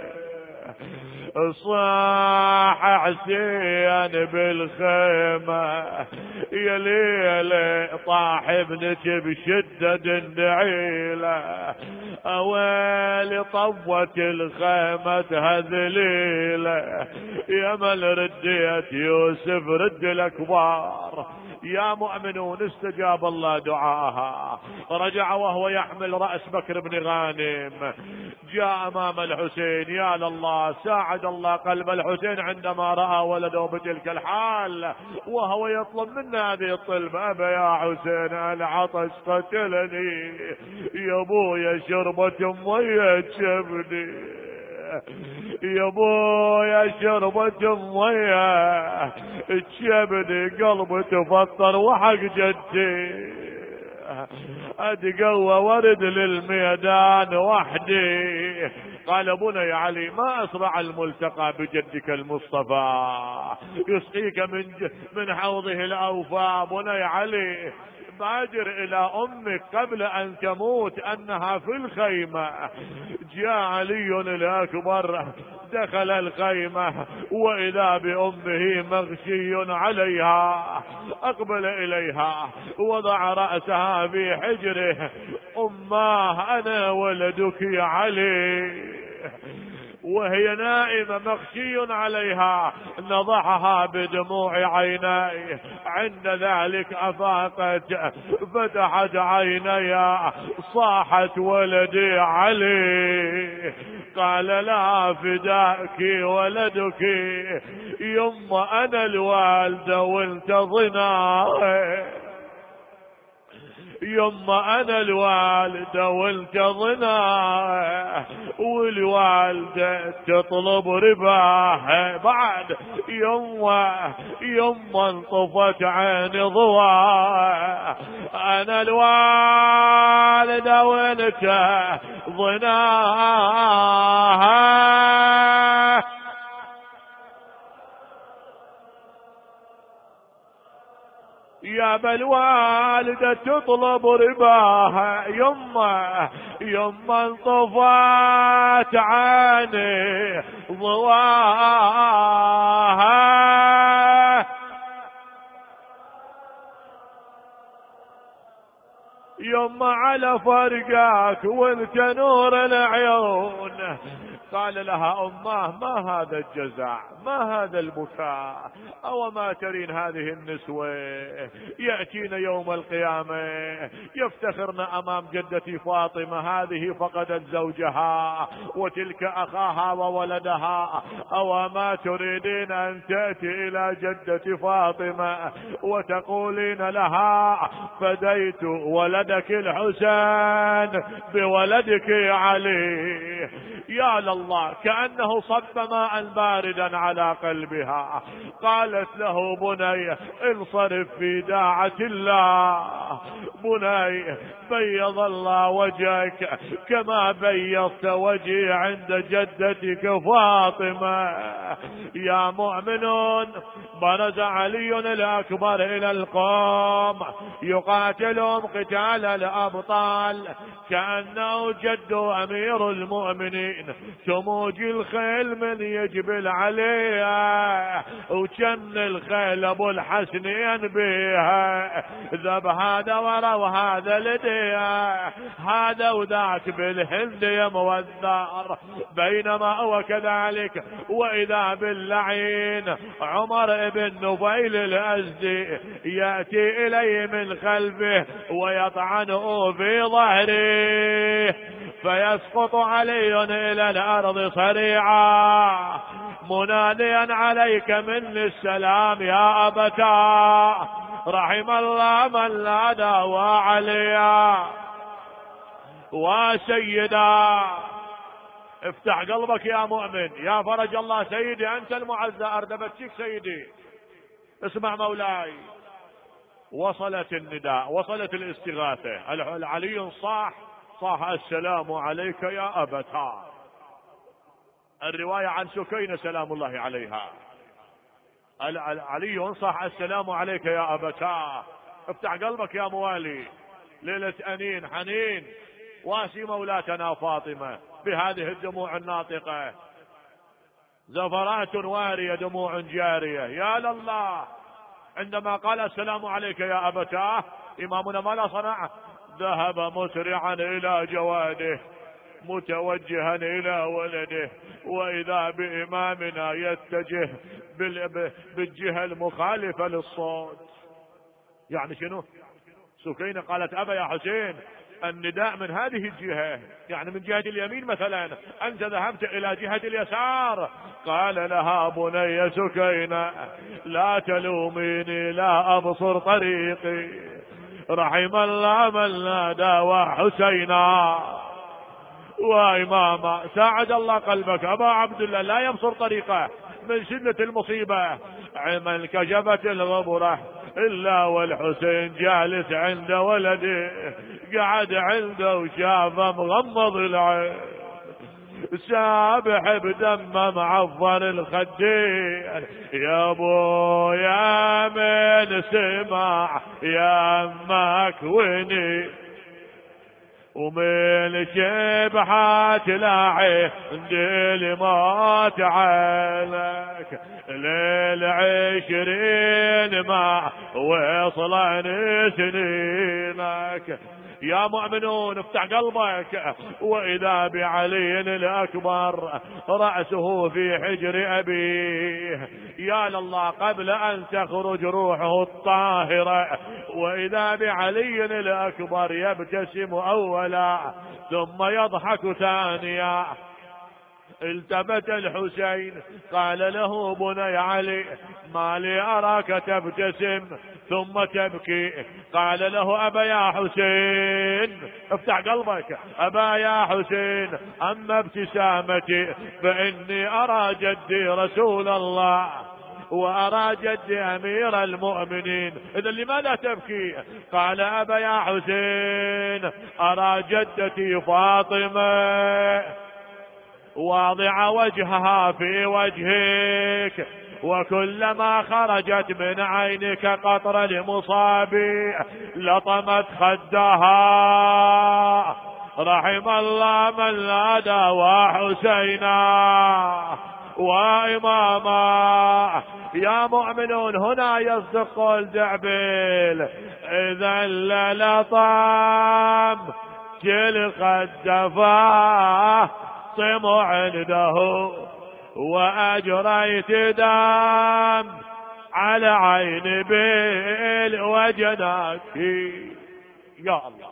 صاح حسين بالخيمة يليلي، طاح ابنك بشدة النعيلة، اويلي طوت الخيمة هذليلة، يا من رديت يوسف رد الأكبار. يا مؤمنون استجاب الله دعاها، رجع وهو يحمل رأس بكر بن غانم، جاء أمام الحسين. يا لله ساعد الله قلب الحسين عندما رأى ولده بتلك الحال وهو يطلب منا هذه الطلبة. أبا يا حسين العطش قتلني، يا ابويا شربة مية شبني، يا ابويا شربة مية تشبني، قلبي تفطر وحق جدي، اتقوى ورد للميدان وحدي. قال بني علي ما اسرع الملتقى بجدك المصطفى، يسقيك من حوضه الاوفى. بني علي بادر الى امك قبل ان تموت انها في الخيمة. جاء علي الاكبر دخل الخيمة واذا بامه مغشي عليها، اقبل اليها وضع رأسها في حجره. اماه انا ولدك يا علي، وهي نائمة مغشي عليها، نضحها بدموع عينيه. عند ذلك أفاقت فتحت عينيها، صاحت ولدي علي، قال لها فداك ولدك، يما أنا الوالدة وانت ضناي، يما انا الوالدة وانت ضناه، والوالدة تطلب رباه. بعد يما انطفت عيني ضواه، انا الوالدة وانت ضناه. يا بالوالدة تطلب رباها، يما انطفت عيني ضواها، يما على فرقاك وانت نور العيون. قال لها اماه ما هذا الجزع، ما هذا البكاء، او ما ترين هذه النسوة يأتين يوم القيامة يفتخرن امام جدتي فاطمة، هذه فقدت زوجها وتلك اخاها وولدها، او ما تريدين ان تأتي الى جدتي فاطمة وتقولين لها فديت ولدك لك الحسين بولدك علي. يا لله، كأنه صب ماء باردا على قلبها. قالت له بني انصرف في داعة الله، بني بيض الله وجهك كما بيضت وجهي عند جدتك فاطمة. يا مؤمنون، برز علي الأكبر إلى القوم يقاتلهم قتال الأبطال كأنه جد أمير المؤمنين. تموج الخيل من يجبل عليها، وكم الخيل أبو الحسنين بيها. ذب هذا ورا وهذا لديها، هذا وذاك بالهند يا موذر. بينما هو كذلك وإذا باللعين عمر بن نفيل الأزدي يأتي إليه من خلفه ويطعنه في ظهره، فيسقط علي إلى الأرض صريعا مناديا عليك مني السلام يا أبتا. رحم الله من نادى وعليا وسيدا. افتح قلبك يا مؤمن، يا فرج الله سيدي، أنت المعزى أردبتك سيدي. اسمع مولاي، وصلت النداء، وصلت الاستغاثة. علي صاح السلام عليك يا أبتا. الرواية عن سكينة سلام الله عليها. علي صاح السلام عليك يا أبتا. افتح قلبك يا موالي، ليلة أنين حنين واسي مولاتنا فاطمة بهذه الدموع الناطقة، زفرات وارية دموع جارية. يا لله، عندما قال السلام عليك يا أبتاه إمامنا ماذا صنع؟ ذهب مسرعا إلى جواده متوجها إلى ولده، وإذا بإمامنا يتجه بالجهة المخالفة للصوت. يعني شنو؟ سكينة قالت أبا يا حسين، النداء من هذه الجهة، يعني من جهة اليمين مثلا، أنت ذهبت إلى جهة اليسار. قال لها بني سكينة لا تلوميني لا أبصر طريقي، رحم الله من نادى وحسينا وإماما. ساعد الله قلبك أبا عبد الله، لا يبصر طريقه من شدة المصيبة. عمن كشفت الغبرة إلا والحسين جالس عند ولده، قعد عنده وشافه مغمض العين، سابح بدمه معفر الخدين. يا ابو يا من سمع يا امك وني، ومن شبحات لاعي الموت عينك، لل20 ما وصلن سنينك. يا مؤمنون افتح قلبك، وإذا بعلي الأكبر رأسه في حجر أبيه. يا لله، قبل أن تخرج روحه الطاهرة، وإذا بعلي الأكبر يبتسم أولا ثم يضحك ثانيا. التفت الحسين قال له بني علي ما لي أراك تبتسم ثم تبكي؟ قال له أبا يا حسين، افتح قلبك، أبا يا حسين، أما ابتسامتي فإني أرى جدي رسول الله وأرى جدي أمير المؤمنين، إذا لماذا تبكي؟ قال أبا يا حسين أرى جدتي فاطمة واضع وجهها في وجهك، وكلما خرجت من عينك قطرة المصاب لطمت خدها. رحم الله من نادى وحسينا وإماما. يا مؤمنون، هنا يصدق الدعبيل إذا للطام كل خدفاه طمع عنده وأجريت دم على عين بيل وجناك. يا الله،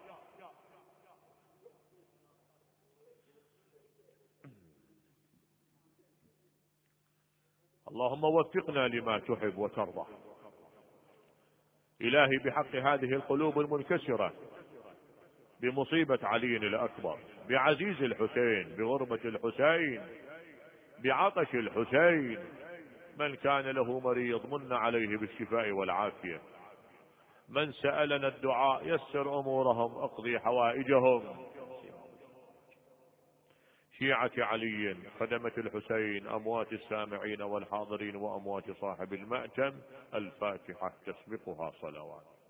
اللهم وفقنا لما تحب وترضى. إلهي بحق هذه القلوب المنكسرة بمصيبة علي الأكبر، بعزيز الحسين، بغربة الحسين، بعطش الحسين. من كان له مريض من عليه بالشفاء والعافية، من سألنا الدعاء يسر أمورهم، اقضي حوائجهم. شيعة علي، خدمة الحسين، أموات السامعين والحاضرين، وأموات صاحب المأتم، الفاتحة تسبقها صلوات.